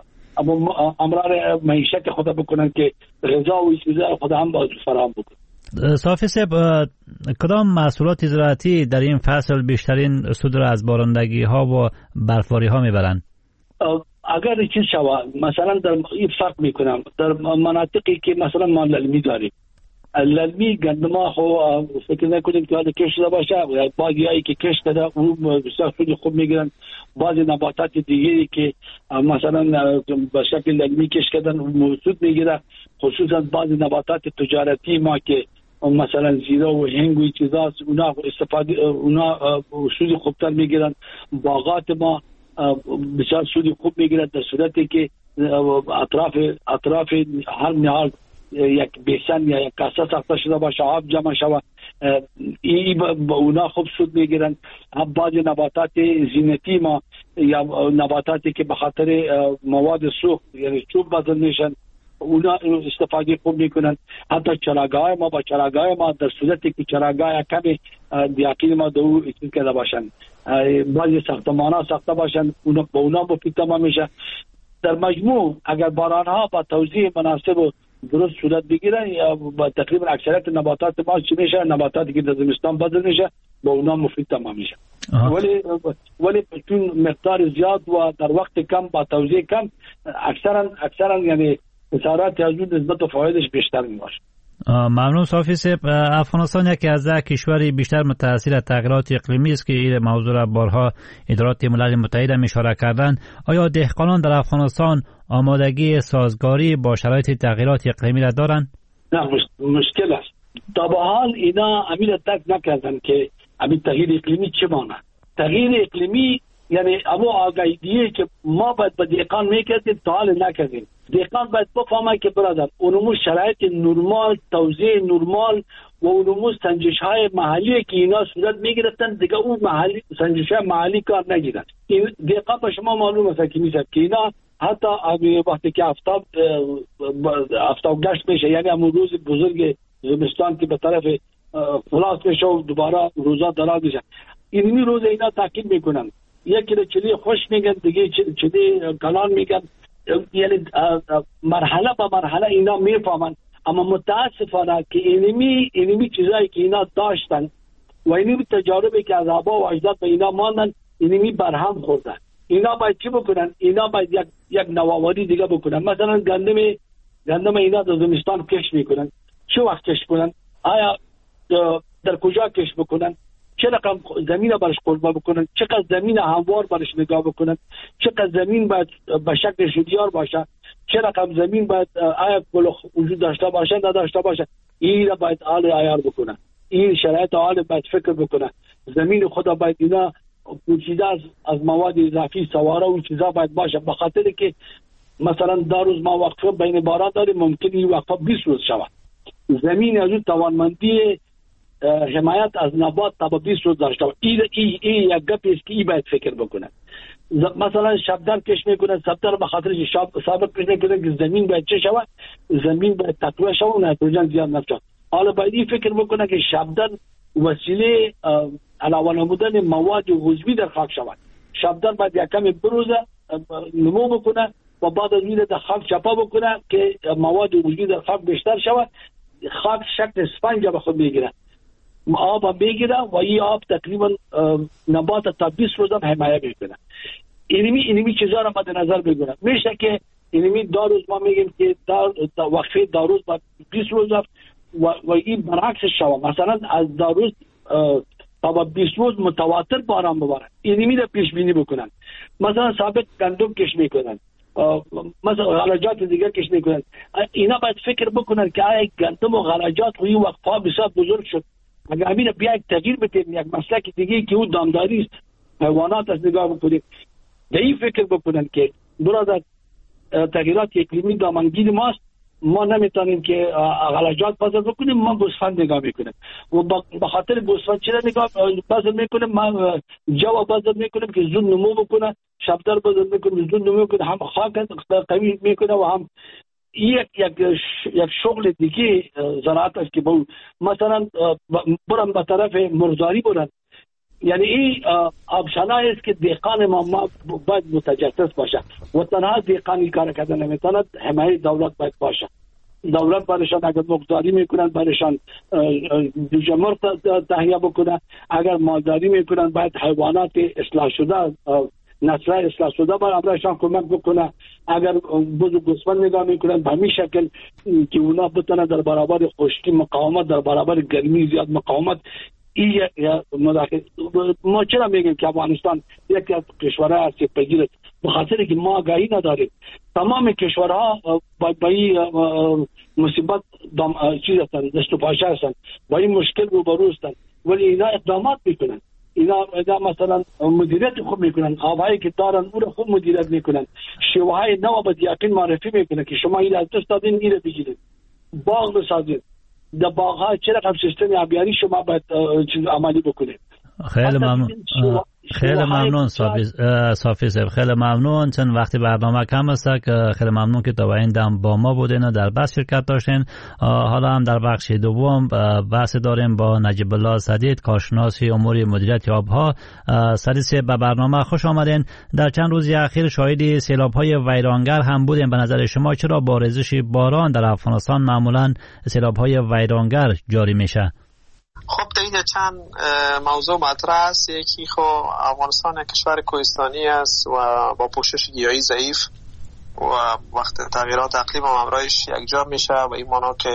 امرار معیشت خود بکنن که غذا و چیزا خود هم باز فراهم بکنن. صافی صاحب، کدام محصولات زراعتی در این فصل بیشترین سود را از بارندگی ها و برفباری ها میبرند؟ اگر چیز شوه مثلا در این فرق میکنم در مناطقی که مثلا ما للمی داریم، للمی گندما خو فکر نکنیم که حالا کش شده باشه، بعضیایی که کش شده اون بسیار سود خوب میگیرن، بعضی نباتات دیگری که مثلا به شکل للمی کش کردن سود میگیره، خصوصا بعضی نباتات تجارتی ما که مثلا زیرا و هنگ و چیزاست اونا استفاده اونا سود خوبتر میگیرن. باغات ما بسیار سودی خوب میگیرد در صورتی که اطراف هر نهال یک بیسن یا یک کاسه ساخته شده باشه، آب جمع شود، با اونا خوب سود میگیرن. هم بعضی نباتات زینتی ما یا نباتاتی که به خاطر مواد سوخت یعنی چوب بذل میشن اونا استفاده خوب میکنن. حتی چراگاه ما با چراگاه ما در صورتی که چراگاه کمی دیاقین ما دو چیز کرده باشن، بعضی ساختمان ها ساخته باشن اونا با اونا مفید تمام میشه. در مجموع اگر باران ها با توزیع مناسب و درست صورت بگیرن یا با تقریبا اکثریت نباتات ما چی میشه، نباتاتی که در زمستان بذل میشه با اونا مفید تمام میشه. ولی چون مقدار زیاد و در وقت کم با توزیع کم اکثرا یعنی خسارات از اون نسبت و فوایدش بیشتر میباشه. ممنون صافی صاحب. افغانستان یکی از کشوری بیشتر متأثر از تغییرات اقلیمی است که این موضوع را بارها ادارات ملل متحد اشاره کردند. آیا دهقانان در افغانستان آمادگی سازگاری با شرایط تغییرات اقلیمی را دارند؟ نه مشکل است. تا به حال اینا امید تک نکردن که امید تغییر اقلیمی چه مانه. تغییر اقلیمی یعنی اما آگاهیه که ما باید به دهقان میکردیم تا حال نکردیم. دهقان باید بفهمه که برادر اونمو شرایط نرمال، توزیع نرمال و اونمو سنجش های محلی که اینا صورت میگرفتن دیگه اون محلی سنجش های محلی کار نگیرن. این دهقان به شما معلوم است که میشه که اینا حتی وقتی که آفتاب گشت میشه یعنی همون روز بزرگ زمستان که به طرف خلاص میشه و دوباره روزا دراز میشه، اینمی روز اینا تاکید میکنن. یکی رو چلی خوش میگن دیگه چلی کلان میگن، یعنی مرحله به مرحله اینا میفهمن. اما متاسفانه که اینمی چیزایی که اینا داشتن و اینمی تجاربی که از آبا و اجداد به اینا ماندن اینمی برهم خوردن. اینا باید چی بکنن؟ اینا باید یک نوآوری دیگه بکنن. مثلا گندم اینا در زمستان کش میکنن، چه وقت کش کنن؟ آیا در کجا کش بکنن؟ چه رقم زمین برش قلبه بکنن؟ چقدر زمین هموار برش نگاه بکنن؟ چقدر زمین باید به شکل شدیار باشه؟ چه رقم زمین باید آیا وجود داشته باشه نداشته باشه؟ این را باید آل عیار بکنن. این شرایط آل باید فکر بکنن. زمین خدا باید اینا پوشیده از مواد اضافی سواره و چیزا باید باشه، به خاطر که مثلا در روز ما وقفه بین باران داریم ممکن این وقفه 20 روز شود. زمین از اون توانمندی حمایت از نبات تا 20 روز داشته باشه. این یک گپی است که این باید فکر بکنن. مثلا شبدر کش میکنن، شبدر به خاطر سابق کش میکنن که زمین باید چه شود؟ زمین باید تقویه شود و نیتروژن زیاد نشه. حالا باید این فکر بکنن که شبدر وسیله علاوه نمودن مواد عضوی در خاک شود. شبدر باید یک کمی بروزه نمو بکنه و بعد از این در خاک چپا بکنه که مواد عضوی در خاک بیشتر شود، خاک شکل اسفنج به خود میگیره. آب میگیره و این آب تقریبا نبات تا 20 روز هم حمایت میکنه. اینمی چیزا رو مد نظر بگیرن. میشه که اینمی 2 روز ما میگیم که وقفه 2 روز بعد 20 روز و این برعکس شوه، مثلا از 2 روز تا 20 روز متواتر باران بباره. اینمی رو پیش بینی بکنن. مثلا ثابت گندم کش میکنن، مثلا غلجات دیگه کش میکنن. اینا باید فکر بکنن که آیا گندم و غلجات روی وقفه بسیار بزرگ شد، اگر همین بیاید تغییر بدیم یک مسلک دیگه که اون دامداری است، حیوانات از نگاه بکنیم، به این فکر بکنن که برادر تغییرات اقلیمی دامنگیر ماست، ما نمیتونیم که غلجات بازار بکنیم، ما گوسفند نگاه میکنیم و به خاطر گوسفند چرا نگاه بازار میکنیم، ما جو بازار میکنیم که زود نمو بکنه، شبدار بازار میکنیم زود نمو بکنه، هم خاک قوی میکنه و هم یک شغل دیگه زراعت است که مثلا برن به طرف مرغداری برن. یعنی این آبشنایی است که دهقان ما باید متجسس باشه و تنها دهقانی کار کردن نمیتونه، حمایت دولت باید باشه. دولت برایشان اگر مرغداری میکنن برایشان جوجه مرغ تهیه بکنه، اگر مالداری میکنن باید حیوانات اصلاح شده نسل اصلاح شده برایشان کمک بکنه. اگر بزرگ گوسفند نگاه میکنن به همین شکل که اونا بتونن در برابر خشکی مقاومت، در برابر گرمی زیاد مقاومت. ما چرا میگیم که افغانستان یکی از کشورهای آسیب پذیر است؟ به خاطر که ما آگاهی نداریم. تمام کشورها با این مصیبت چیز هستند، دست و پاشه هستند، با این مشکل روبرو هستند، ولی اینا اقدامات میکنن. اینا مثلا مدیریت خوب میکنن، آبهایی که دارن اون رو خوب مدیریت میکنن، شیوه‌های نو به دیقین معرفی میکنن که شما این از دست دادین این رو بگیرید، باغ بسازید، در باغ‌ها چه رقم سیستم آبیاری شما باید چیز عملی بکنید. خیلی ممنون. خیلی ممنون صافی صاحب، خیلی ممنون. چند وقتی برنامه کم است که خیلی ممنون که تا این دم با ما بودین و در بحث شرکت داشتین. حالا هم در بخش دوم بحث داریم با نجیب الله سدید، کارشناس امور مدیریت آبها. سدید صاحب به برنامه خوش آمدین. در چند روز اخیر شاهد سیلاب‌های ویرانگر هم بودیم. به نظر شما چرا با ریزش باران در افغانستان معمولا سیلاب‌های ویرانگر جاری میشه؟ خب در اینجا چند موضوع مطرح است. یکی خب افغانستان کشور کوهستانی است و با پوشش گیاهی ضعیف و وقت تغییرات اقلیم و همراهش یکجا میشه و این معنی که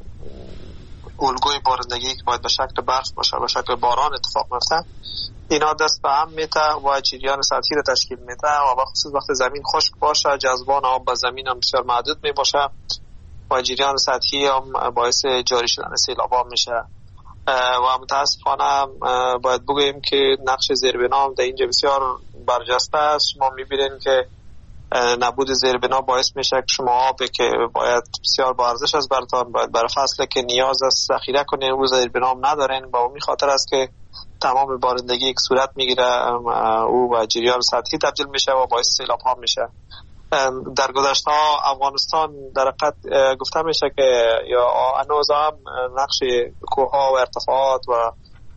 الگوی بارندگی که باید به شکل برف باشه به شکل باران اتفاق میفته، اینا دست به هم میته و جریان سطحی رو تشکیل میده و بخصوص وقت زمین خشک باشه جذبان آب به زمین هم بسیار محدود میباشه و جریان سطحی هم باعث جاری شدن سیلاب‌ها میشه. و متاسفانه باید بگوییم که نقش زیربنا در اینجا بسیار برجسته است. شما میبینید که نبود زیربنا باعث میشه که شما آبی که باید بسیار با ارزش از براتون باید برای فصل که نیاز است ذخیره کنین و زیربنا هم ندارین. با اون خاطر است که تمام بارندگی که صورت میگیره او و جریان سطحی تبدیل میشه و باعث سیلاب ها میشه. در گذشته افغانستان در حقیقت گفته میشه که یا هنوز هم نقش کوه‌ها و ارتفاعات و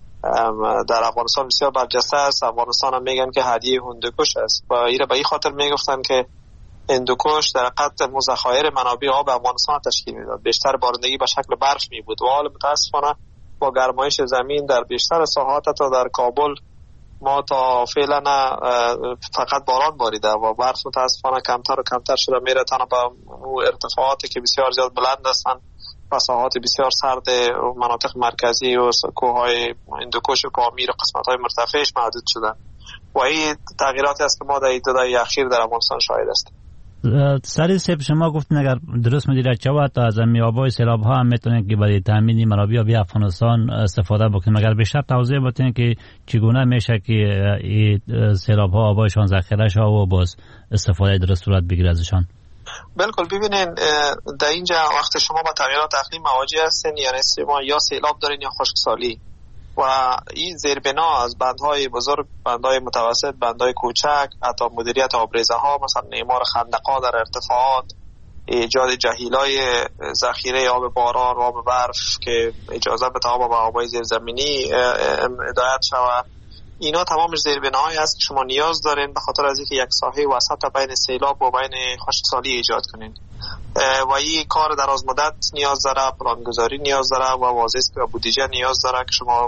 در افغانستان بسیار برجسته است. افغانستان هم میگن که هدیه هندوکش است و ایره به این خاطر میگفتن که هندوکش در حقیقت ذخایر منابع آب افغانستان تشکیل میداد. بیشتر بارندگی به شکل برف می بود و حال متاسفانه با گرمایش زمین در بیشتر ساحات تا در کابل ما تا فعلا فقط باران باریده و برف متاسفانه کمتر و کمتر شده میره تا به ارتفاعاتی که بسیار زیاد بلند هستند و ساحات بسیار سرد مناطق مرکزی و کوههای هندوکش و پامیر و قسمت‌های مرتفعش محدود شدن و این تغییراتی است که ما در دو دهه اخیر در افغانستان شاهد هستیم. سری سیب شما گفتین اگر درست مدیریت شود تا از آب‌های سیلاب‌ها هم میتونن که برای تامین منابع آبی افغانستان استفاده بکنیم. اگر بیشتر توضیح بدین که چگونه میشه که این سیلاب‌ها آبایشان ذخیره شود و باز استفاده درست صورت بگیره ازشان؟ بالکل. ببینین در اینجا وقت شما با تغییرات اقلیم مواجه هستین، یعنی شما یا سیلاب دارین یا خشکسالی و این زیربنا از بندهای بزرگ، بندهای متوسط، بندهای کوچک، حتی مدیریت آبریزه ها مثلا اعمار خندق‌ها در ارتفاعات، ایجاد جهیلای ذخیره آب باران و آب برف که اجازه بده آب و آبای زیرزمینی هدایت شود، اینا تمامش زیربناهایی است که شما نیاز دارین به خاطر از اینکه یک ساحه وسط بین سیلاب و بین خشکسالی ایجاد کنین. و این کار دراز مدت نیاز داره، پلانگذاری نیاز داره و واضح است که بودجه نیاز داره که شما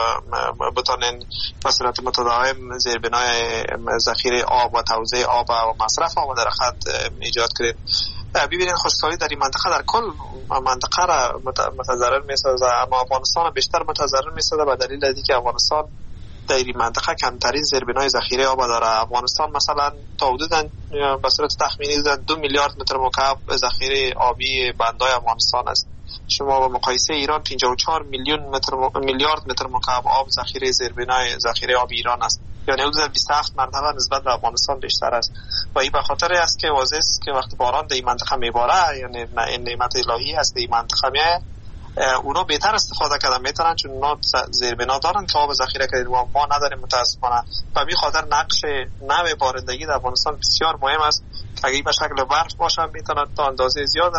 بتونین به صورت متداوم زیربنای ذخیره آب و توزیع آب و مصرف آب در خط ایجاد کنید. ببینید خشکسالی در این منطقه در کل منطقه را متضرر می‌سازه، اما افغانستان بیشتر متضرر می‌سازه به دلیل اینکه افغانستان در این منطقه کمترین زیربنای ذخیره آب داره. افغانستان مثلا تا حدوداً به صورت تخمینی 2 میلیارد متر مکعب ذخیره آبی بندای افغانستان است. شما با مقایسه ایران 54 میلیارد متر مکعب آب ذخیره زیربنای ذخیره آب ایران است، یعنی حدود 27 مرتبه نسبت به افغانستان بیشتر است. و این به خاطر است که واضح است که وقتی باران در این منطقه میباره، یعنی این نعمت الهی است در این منطقه میاد، اونا بهتر استفاده کردن میتونن، چون اونا زیربنا دارن که آب ذخیره کنن و ما نداریم متاسفانه. و به خاطر نقش نوع بارندگی در افغانستان بسیار مهم است که اگه به شکل برف باشه میتونه تا اندازه زیاد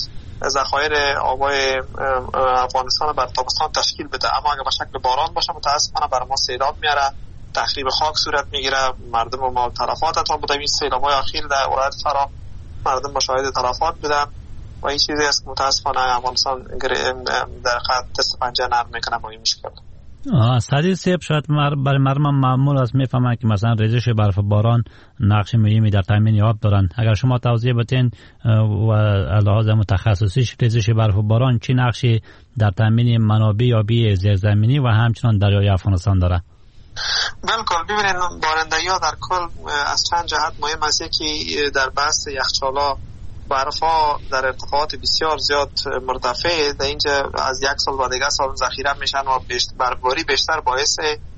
ذخایر آبای افغانستان بر تابستان تشکیل بده، اما اگه به شکل باران باشه متاسفانه بر ما سیلاب میاره، تخریب خاک صورت میگیره، مردم ما تلفات تا بوده. این سیلاب‌های اخیر در ولایت فرا مردم مشاهده تلفات بودن و این چیزی است که متاسفانه افغانستان در خط دست پنجه نرم میکنه با این مشکل. سعدی صاحب، شاید برای مردم معمول است میفهمن که مثلا ریزش برف باران نقش مهمی در تامین آب دارن. اگر شما توضیح بدین و لحاظ متخصصی ریزش برف باران چی نقشی در تامین منابع آبی زیرزمینی و همچنان دریای افغانستان داره؟ بالکل. ببینید بارندگی‌ها در کل از چند جهت مهم است. یکی در بحث یخچال‌ها، برف‌ها در ارتفاعات بسیار زیاد مرتفع در اینجا از یک سال و دیگه سال ذخیره میشن و برفباری بیشتر باعث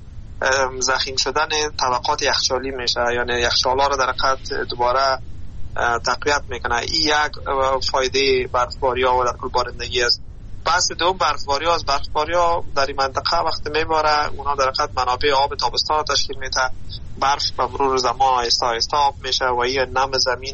ضخیم شدن طبقات یخچالی میشه، یعنی یخچال‌ها رو در حقیقت دوباره تقویت میکنه. این یک فایده برفباری‌ها و در کل بارندگی است. بحث دوم برفباری‌ها است. برفباری‌ها در این منطقه وقتی میباره اونا در حقیقت منابع آب تابستان تشکیل میده. برف به مرور زمان آهسته آهسته آب میشه و این نم زمین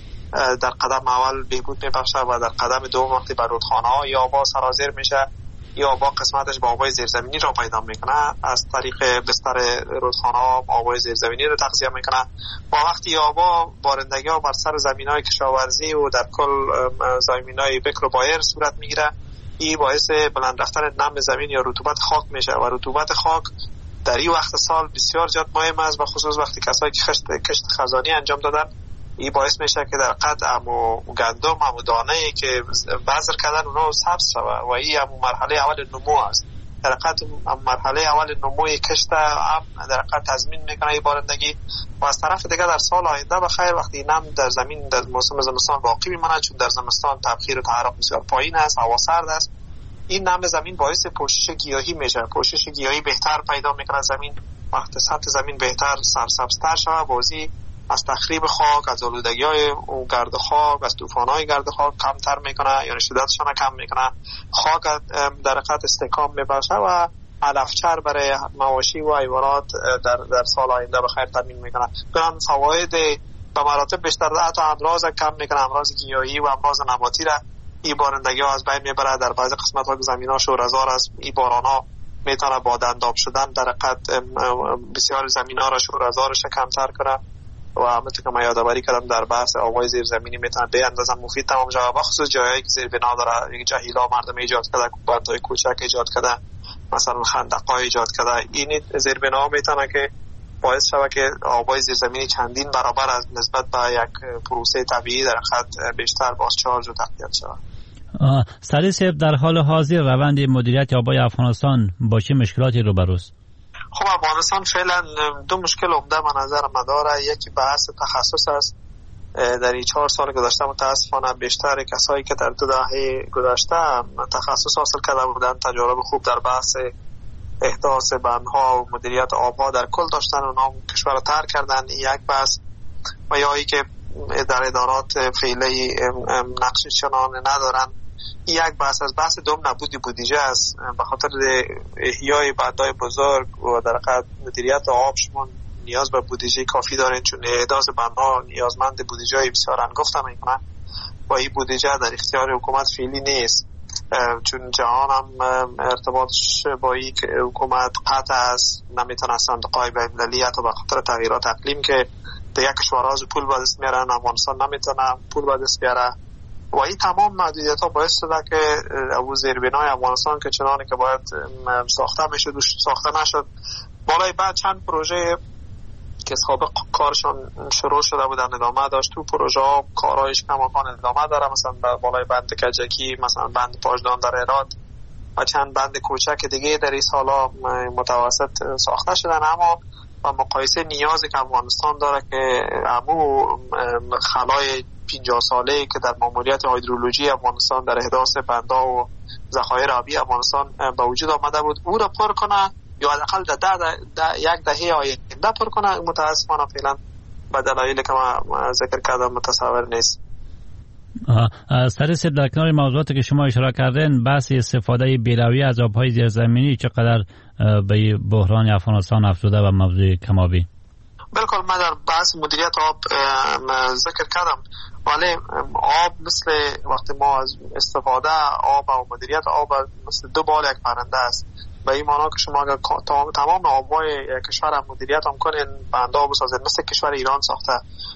در قدم اول بهبود میبخشه و در قدم دوم وقتی بر رودخانه‌ها یا آبا سرازیر میشه یا آبا قسمتش با آبای زیرزمینی را پیدا میکنه، از طریق بستر رودخانه‌ها آبای زیرزمینی رو تغذیه میکنه و وقتی آبا بارندگی‌ها بر سر زمین‌های کشاورزی و در کل زمین‌های بکر و بایر صورت میگیره، این باعث بلند رفتن نم زمین یا رطوبت خاک میشه و رطوبت خاک در این وقت سال بسیار زیاد مهم است، و خصوص وقتی کسایی که کشت خزانی انجام دادن این باعث میشه که در قطع و گندم و دانه‌ای که بذر کردن اونا سبز شود و این هم مرحله اول نمو است. در قطع مرحله اول نموی کشت هم در قطع تضمین میکنه این بارندگی. و از طرف دیگه در سال آینده بخیر وقتی نم در زمین در موسم زمستان باقی میمونه، چون در زمستان تبخیر و تحرک بسیار پایین است، هوا سرد است، این نم زمین باعث پوشش گیاهی میشه. پوشش گیاهی بهتر پیدا میکنه زمین، وقتی سطح زمین بهتر سرسبزتر شود، بازی از تخریب خاک، از آلودگی‌های گرد خاک، از طوفان‌های گرد خاک کمتر میکنه، یعنی شدتشون کم میکنه. خاک در حقیقت استحکام میبخشه و علفچر برای مواشی و حیوانات در سال آینده بخیر تامین میکنه. برام فواید به مراتب بیشتر ده تا امراض کم میکنه، امراض گیاهی و امراض نباتی را این بارندگی‌ها از بین میبره. در بعضی قسمت‌ها زمین‌ها شوره‌زار است، این باران‌ها میتونه با دنداب شدن در حقیقت بسیار زمین‌ها را شوره‌زارش کمتر کنه و مثل که من یادآوری کردم در بحث آبای زیرزمینی میتونه به اندازه مفید تمام شود، بخصوص جایی که زیربنا داره، یک جهیلا مردم ایجاد کرده، بندهای کوچک ایجاد کرده، مثلا خندق‌ها ایجاد کرده. این زیربنا میتونه که باعث شود که آبای زیرزمینی چندین برابر از نسبت به یک پروسه طبیعی در خط بیشتر بازچارج و تقویت شود. سعدی صاحب، در حال حاضر روند مدیریت آبای افغانستان با چه مشکلاتی روبروست؟ خب افغانستان فعلا دو مشکل عمده به نظر من داره. یکی بحث تخصص است. در این 4 سال گذشته متاسفانه بیشتر کسایی که در 2 دهه گذشته تخصص حاصل کرده بودن، تجارب خوب در بحث احداث بندها و مدیریت آبها در کل داشتن، اونا کشور رو ترک کردن. یک بحث و یا ای که در ادارات فعلی نقش چنان ندارن. یک بحث از بحث دوم نبودی بودجه است. به خاطر احیای بندهای بزرگ و در حقیقت مدیریت آب شما نیاز به بودجه کافی دارین، چون احداث بندها نیازمند بودجه بسیار انگفت میکنه و این بودجه در اختیار حکومت فعلی نیست، چون جهان هم ارتباطش با این حکومت قطع است. نمیتونه صندوق‌های بین‌المللی حتی به خاطر تغییرات اقلیم که در یک کشورها پول به دست میارن، افغانستان نمیتونه پول به دست بیاره و این تمام محدودیت ها باعث شده که او زیربنای افغانستان که چنانی که باید ساخته میشد ساخته نشد. بالای بعد چند پروژه که سابق کارشون شروع شده بودن ادامه داشت، تو پروژه ها کارهایش کماکان ادامه داره، مثلا بالای بند کجکی، مثلا بند پاژدان در هرات و چند بند کوچک دیگه در این سالا متوسط ساخته شدن. اما با مقایسه نیازی که افغانستان داره که همو خلای 50 ساله که در ماموریت هیدرولوژی افغانستان در احداث بندها و ذخایر آبی افغانستان به وجود آمده بود، او را پر کنه یا حداقل یک دهه آینده پر کنه، متاسفانه فعلا به دلایلی که ما ذکر کردم متصور نیست. سریع در کنار موضوعاتی که شما اشاره کردین، بحث استفاده بی‌رویه از آبهای زیرزمینی چقدر به بحران افغانستان افزوده و موضوع کمابی؟ بالکل، من در بحث مدیریت آب ذکر کردم، ولی آب مثل وقتی ما از استفاده آب و مدیریت آب مثل دو بال یک پرنده است. به این معنی که شما اگر تمام آب‌های کشور مدیریت هم کنین، بندها بسازین مثل کشور ایران ساخته،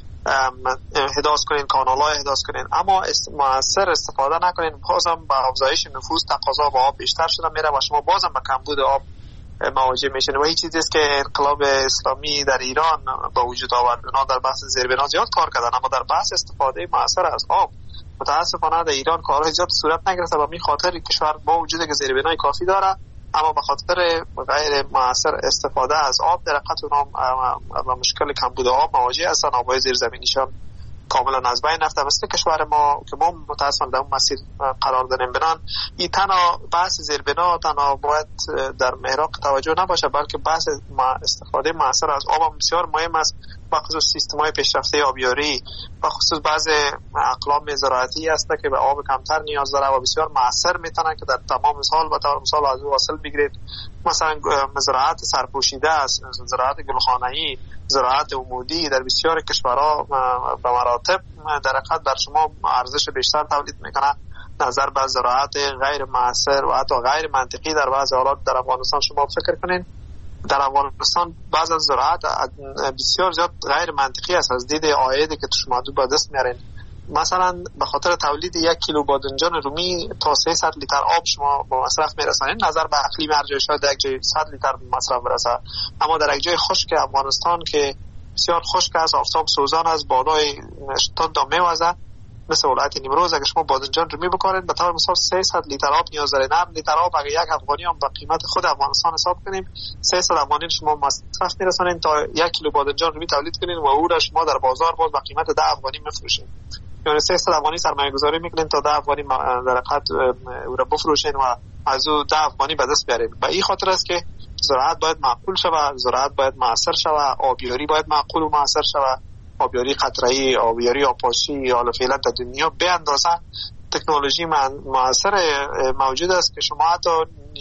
احداث کنین، کانال‌های احداث کنین، اما مؤثر استفاده نکنین، بازم با افزایش نفوذ تقاضا به آب بیشتر شده میره و شما بازم به کمبود آب مواجه میشین. و این چیزی است که انقلاب اسلامی در ایران به وجود آورد. اونا در بحث زیربنا زیاد کار کردن، اما در بحث استفاده مؤثر از آب متاسفانه در ایران کارهای زیاد صورت نگرفته. و به خاطر کشور با وجود که زیربنای کافی داره، اما به خاطر غیر مؤثر استفاده از آب در حقیقت اونا با مشکل کمبود آب مواجه هستن. آب‌های زیرزمینیشان کاملا از بین رفته، مثل کشور ما که ما متاسفانه در اون مسیر قرار داریم. بنان این تنها بحث زیربنا تنها باید در محراق توجه نباشه، بلکه بحث استفاده مؤثر از آب هم بسیار مهم است، با خصوص سیستم‌های پیشرفته آبیاری، با خصوص بعض اقلام زراعتی هست که به آب کمتر نیاز داره و بسیار مؤثر میتونن که در تمام سال و طور مثال از او حاصل بگیرید. مثلا زراعت سرپوشیده است، زراعت گلخانه‌ای، زراعت عمودی در بسیار کشورها به مراتب در حقیقت بر شما ارزش بیشتر تولید میکنه نظر به زراعت غیر مؤثر و حتی غیر منطقی. در بعض حالات در افغانستان شما فکر کنین در افغانستان بعض از زراعت بسیار زیاد غیر منطقی است از دید عایدی که شما به دست میارین. مثلا به خاطر تولید 1 کیلو بادنجان رومی تا 300 لیتر آب شما با مصرف میرسانید. نظر به اقلیم هر جای شاید یک جای 100 لیتر مصرف برسه، اما در یک جای خشک افغانستان که بسیار خشک است، آفتاب سوزان است، بادای تند میوزه مثل ولایت نیمروز، اگه شما بادنجان رومی بکارید به طور مثال 300 لیتر آب نیاز دارید. 9 لیتر آب اگه یک افغانی هم به قیمت خود افغانستان حساب کنیم 300 افغانی شما مصرف میرسانید تا 1 کیلو بادنجان رومی تولید کنید و او را شما در بازار باز به قیمت 10 افغانی میفروشید. یعنی 300 افغانی سرمایه گذاری میکنین تا 10 افغانی در حقیقت او را بفروشین و از او 10 افغانی به دست بیارید. به این خاطر است که زراعت باید معقول شود، زراعت باید مؤثر شود، آبیاری باید معقول و مؤثر شود، آبیاری قطره‌ای، آبیاری آبپاشی. حالا فعلا در دنیا به اندازه تکنولوژی مؤثر موجود است که شما حتی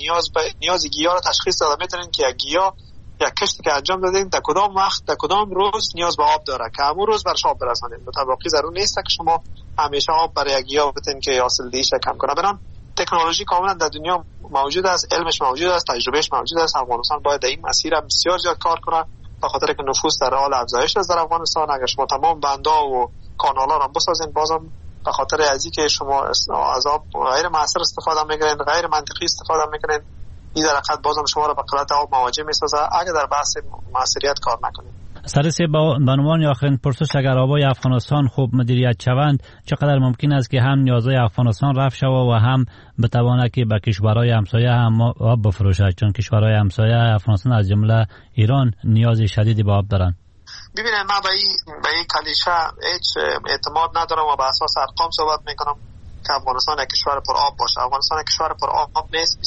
نیاز گیاه را تشخیص داده میتونید که یک گیاه یک کشتی که انجام دادین در کدام وقت در کدام روز نیاز به آب داره که همون روز برش آب برسانید. متوقی ضرور نیست که شما همیشه آب برای یک گیاه بدین که حاصل دهیش کم کنه. برام تکنولوژی کاملا در دنیا موجود است، علمش موجود است، تجربهش موجود است. افغانستان باید در این مسیر بسیار زیاد کار کنه به خاطر که نفوذ در حال افزایش است در افغانستان. اگر شما تمام بندها و کانال‌ها را بسازین، بازم به خاطر ازی که شما از آب غیر مؤثر استفاده میکنین، غیر منطقی استفاده میکنین، این در حقیقت بازم شما را به قلت آب مواجه میسازه اگر در بحث مؤثریت کار نکنید. سرسی به عنوان آخرین پرسش، اگر آبای افغانستان خوب مدیریت شوند چقدر ممکن است که هم نیازهای افغانستان رفع شود و هم بتواند که به کشورهای همسایه هم آب بفروشد، چون کشورهای همسایه افغانستان از جمله ایران نیاز شدیدی به آب دارند؟ ببینید، من به این کلیشه هیچ اعتماد ندارم و به اساس ارقام صحبت میکنم که افغانستان یک کشور پر آب باشه. افغانستان یک کشور پر آب نیست.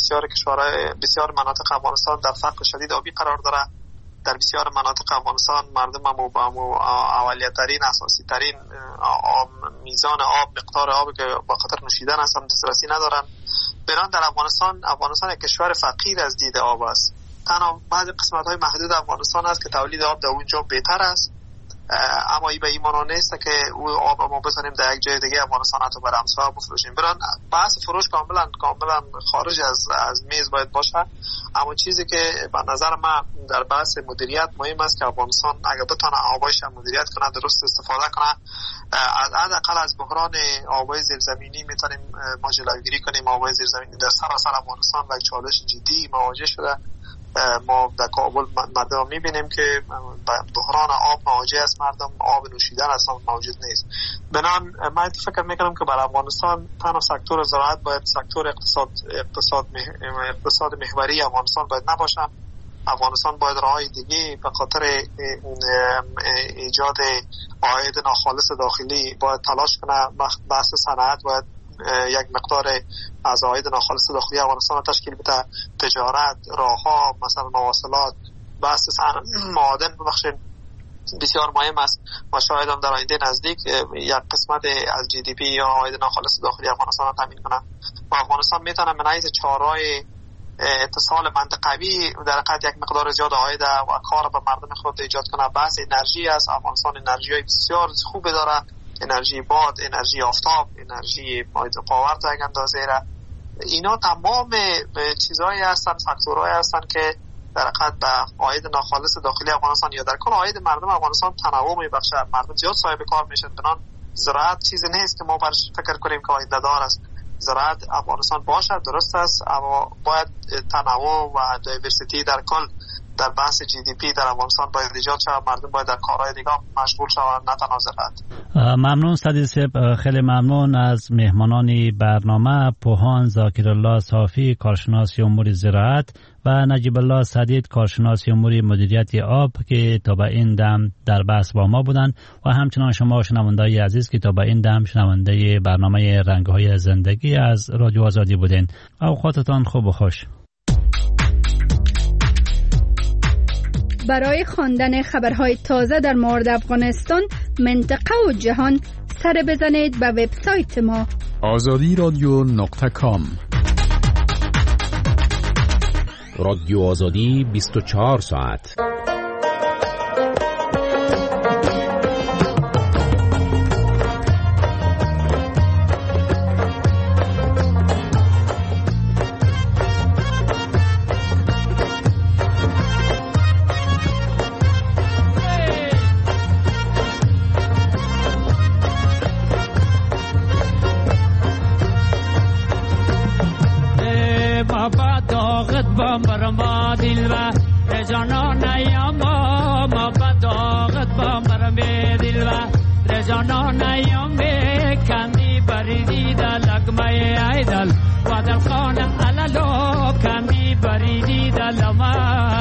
بسیار مناطق افغانستان در فقر شدید آبی قرار داره. در بسیار مناطق افغانستان مردم هم با اولیت ترین اساسی ترین میزان آب، مقدار آب که با خاطر نوشیدن است هم دسترسی ندارن. بران در افغانستان یک کشور فقیر از دید آب است. تنها بعض قسمت های محدود افغانستان است که تولید آب در اونجا بهتر است، اما این به این معنی نیست که او آب ما بزنیم در یک جای دیگه افغانستان حتی بر همسایه بفروشیم. بران بحث فروش کاملا خارج از میز باید باشه. اما چیزی که به نظر من در بحث مدیریت مهم است که افغانستان اگر بتونه آبایش مدیریت کنه، درست استفاده کنه، حداقل از بحران آب‌های زیرزمینی میتونیم ما جلوگیری کنیم. آب‌های زیرزمینی در سراسر افغانستان و چالش جدی مواجه شده. ما در کابل مردم میبینیم که بحران آب مواجه است، مردم آب نوشیدن اصلا موجود نیست. بنابراین من فکر میکنم که برای افغانستان تنها سکتور زراعت باید سکتور اقتصاد محوری افغانستان باید نباشه. افغانستان باید راههای دیگه به خاطر ایجاد عاید ناخالص داخلی باید تلاش کنه. بحث صنعت باید یک مقدار از عاید ناخالص داخلی افغانستان تشکیل بده. تجارت، راهها، مثلا مواصلات، بحث معادن ببخشید بسیار مهم است و شاید هم در آینده نزدیک یک قسمت از جی دی پی یا عاید ناخالص داخلی افغانستان را تامین کنه و افغانستان میتونه من حیث چهارراه اتصال منطقوی در حقیقت یک مقدار زیاد عاید و کار به مردم خود ایجاد کنه. بحث انرژی است. افغانستان انرژی های بسیار خوبی داره، انرژی باد، انرژی آفتاب، انرژی پاورت یک اندازه را. اینا تمام چیزهایی هستن، فاکتورهایی هستن که در حقیقت به عاید ناخالص داخلی افغانستان یا در کل عاید مردم افغانستان تنوع میبخشه. مردم زیاد صاحب کار میشن. بنان زراعت چیزی نیست که ما برش فکر کنیم که عاید دار است. زراعت افغانستان باشد درست است، اما باید تنوع و دایورسیتی در کل در بحث جی دی پی در افغانستان باید ایجاد شود. مردم باید در کارهای دیگه مشغول شوند، نه تنها زراعت. ممنون سعدی صاحب، خیلی ممنون از مهمانان برنامه، پوهان ذاکرالله صافی کارشناس امور زراعت و نجیب الله سدید کارشناس امور مدیریت آب که تا به این دم در بحث با ما بودند و همچنان شما شنونده‌های عزیز که تا به این دم شنونده برنامه رنگ‌های زندگی از رادیو آزادی بودین. اوقاتتان خوب و خوش. برای خواندن خبرهای تازه در مورد افغانستان، منطقه و جهان سر بزنید به وبسایت ما azadiradyo.com. رادیو آزادی 24 ساعت. مرما دلوا رجانا نیاما ما بداغت با مرمی دلوا رجانا نیامی کمی بریدی در لگمه ایدل و در خانه علالو کمی بریدی در لما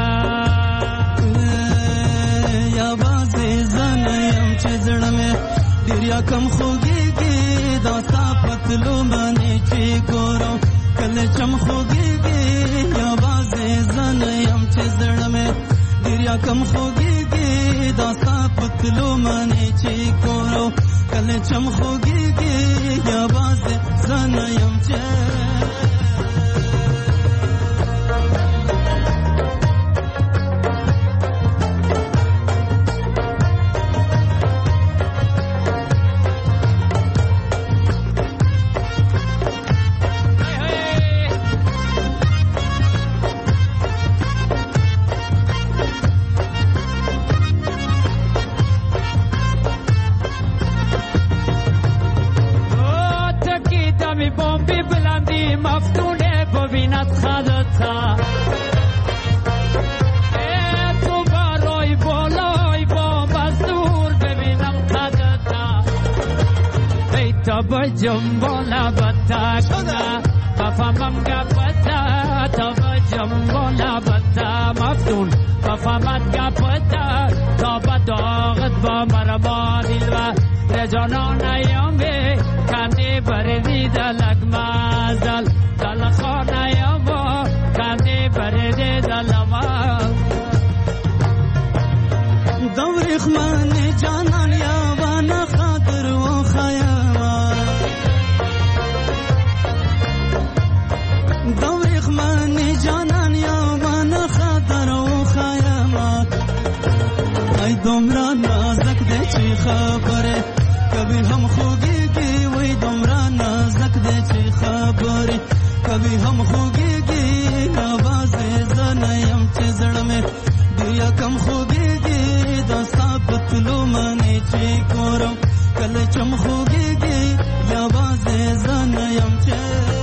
یا بازی زنیم چه زرمه دریا کم خوگی گی داستا پتلو منی چی گورو کل چم خوگی گی یا بازی زنیم چه زرمه دریا کم خوگی گی داستا پتلو منی چی گورو کل چم خوگی گی یا بازی زنیم چه جنبولا بتا شده بفهمم گپتا تا با جنبولا بتا مفتون بفهمت گپتا تا با داغت با مرما دلوا رجانا نیامی کندی بردی دلک مازل دل خور نیامو کندی بردی دلما دوریخ من جانان یاوان خاطر و خیاما دوریخ من جانان یاوان خاطر و خیاما ای دمران نازک ده چی خبره کبھی ہم خوگی گی وی دمران نازک ده چی خبره کبھی ہم خوگی گی آواز زنیم چه زڑمه دیا کم خوگی گی دستا پتلو منی چی کورم کله چم خوگیگی یا باز زنیم چه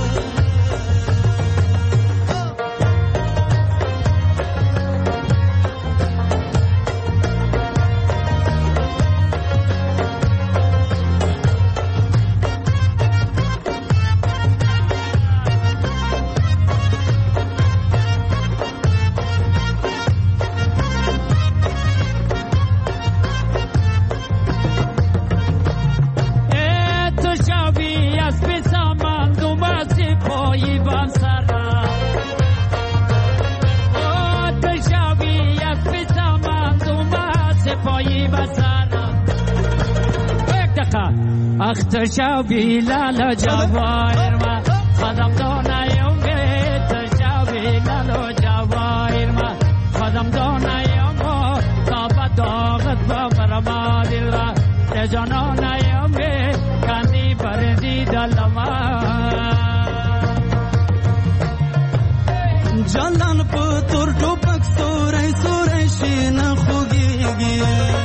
اختر شبی لالا جوایر ما خدم دانایم بیت شبی لالا جوایر ما خدم دانایم تا بداغت با مرما دل را رجانانایم کندی بردی دلما جلان پتر ټوپک سورې سورې شین خوږیږي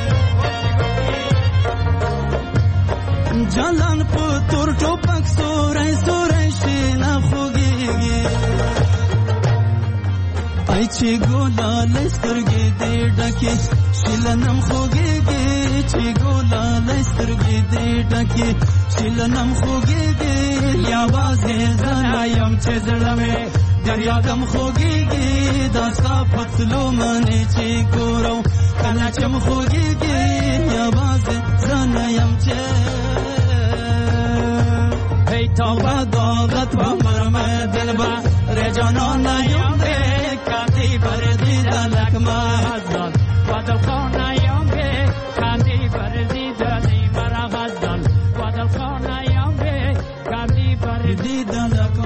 جلان پتر ټوپک سورې سورې شین خوږیږي ای چې ګلال سترګې دې ډکې شلنم خوږیږي چې ګلال سترګې دې ډکې شلنم خوږیږي یا وازې زنایم چې زړه مې دریا کم خوږیږي دا ستا پتلو منې چې ګورم کله چې م خوږیږي یوازې زنه یم چې هی تا بداغت و مرمه دلبر رجانانه یم به کندی بردی دلک مهزان و دلخانه یم به کندی بردی دلی مرا غزان و دلخانه یم به کندی بردی دلک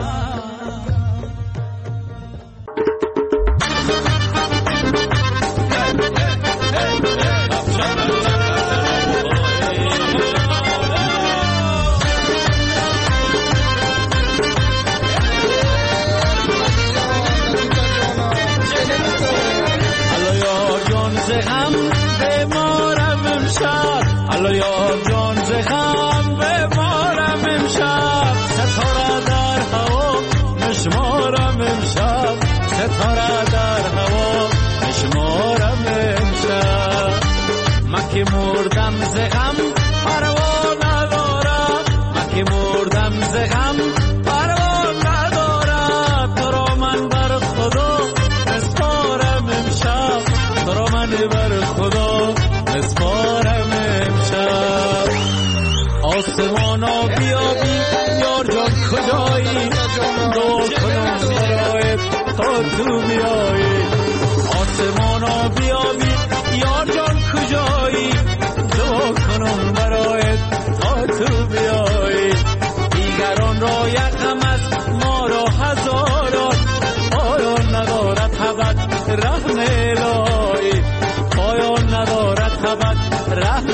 حالا یا جان زخم به مارم امشب ستاره در هوا نشمارم امشب ستاره در هوا نشمارم امشب من که مردم زخم پروا ندارم من که مردم زخم پروا ندارم تو را من بر خدا نسپارم امشب تو را من بر خدا نسپارم امشب آسمانا بیابی یار جان کجایی دعا کنم برایت تا تو بیایی آسمانا بیابی یار جان کجایی دعا کنم برایت تا تو بیایی دیگران را یکم از ما را هزاران پایان ندارد حبت رحم الهی پایان ندارد حبت رحم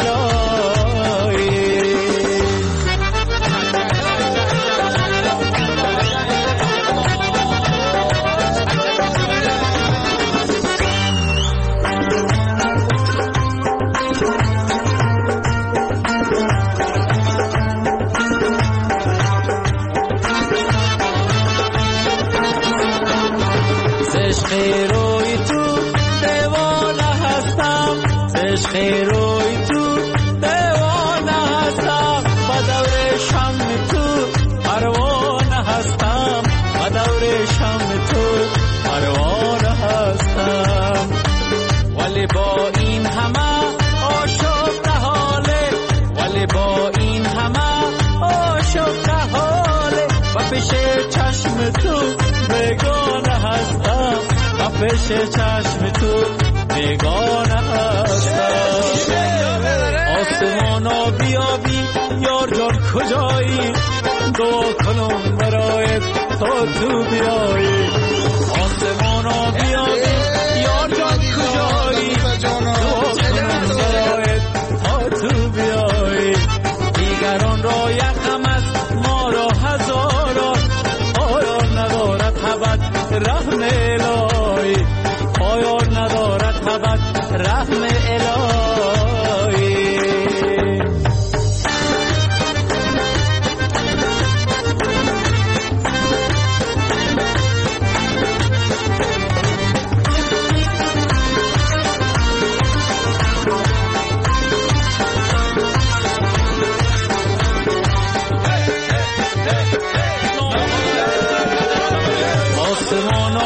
الهی روی تو دیوانه هستم عشق روی تو دیوانه هستم با دور شم تو پروانه هستم با دور شم تو پروانه هستم ولی با این همه عاشق حاله ولی با این همه عاشق حاله و پیش چشم تو بیگانه هستم و پیش چشم تو بیگانه هستم آسمانا بیابی یار جان کجایی دعا کنم برایت تا تو بیایی آسمانا بیابی یار جان کجایی دعا کنم برایت تا تو بیایی دیگران را یکم از ما را هزاران پایان ندارد حبت رحم الهی پایان ندارد حبت رحم الهی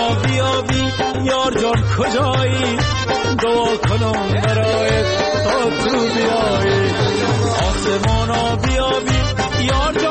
بیابی یار جان کجایی دعا کنم برایت تا تو بیایی آسمانا بیابی یار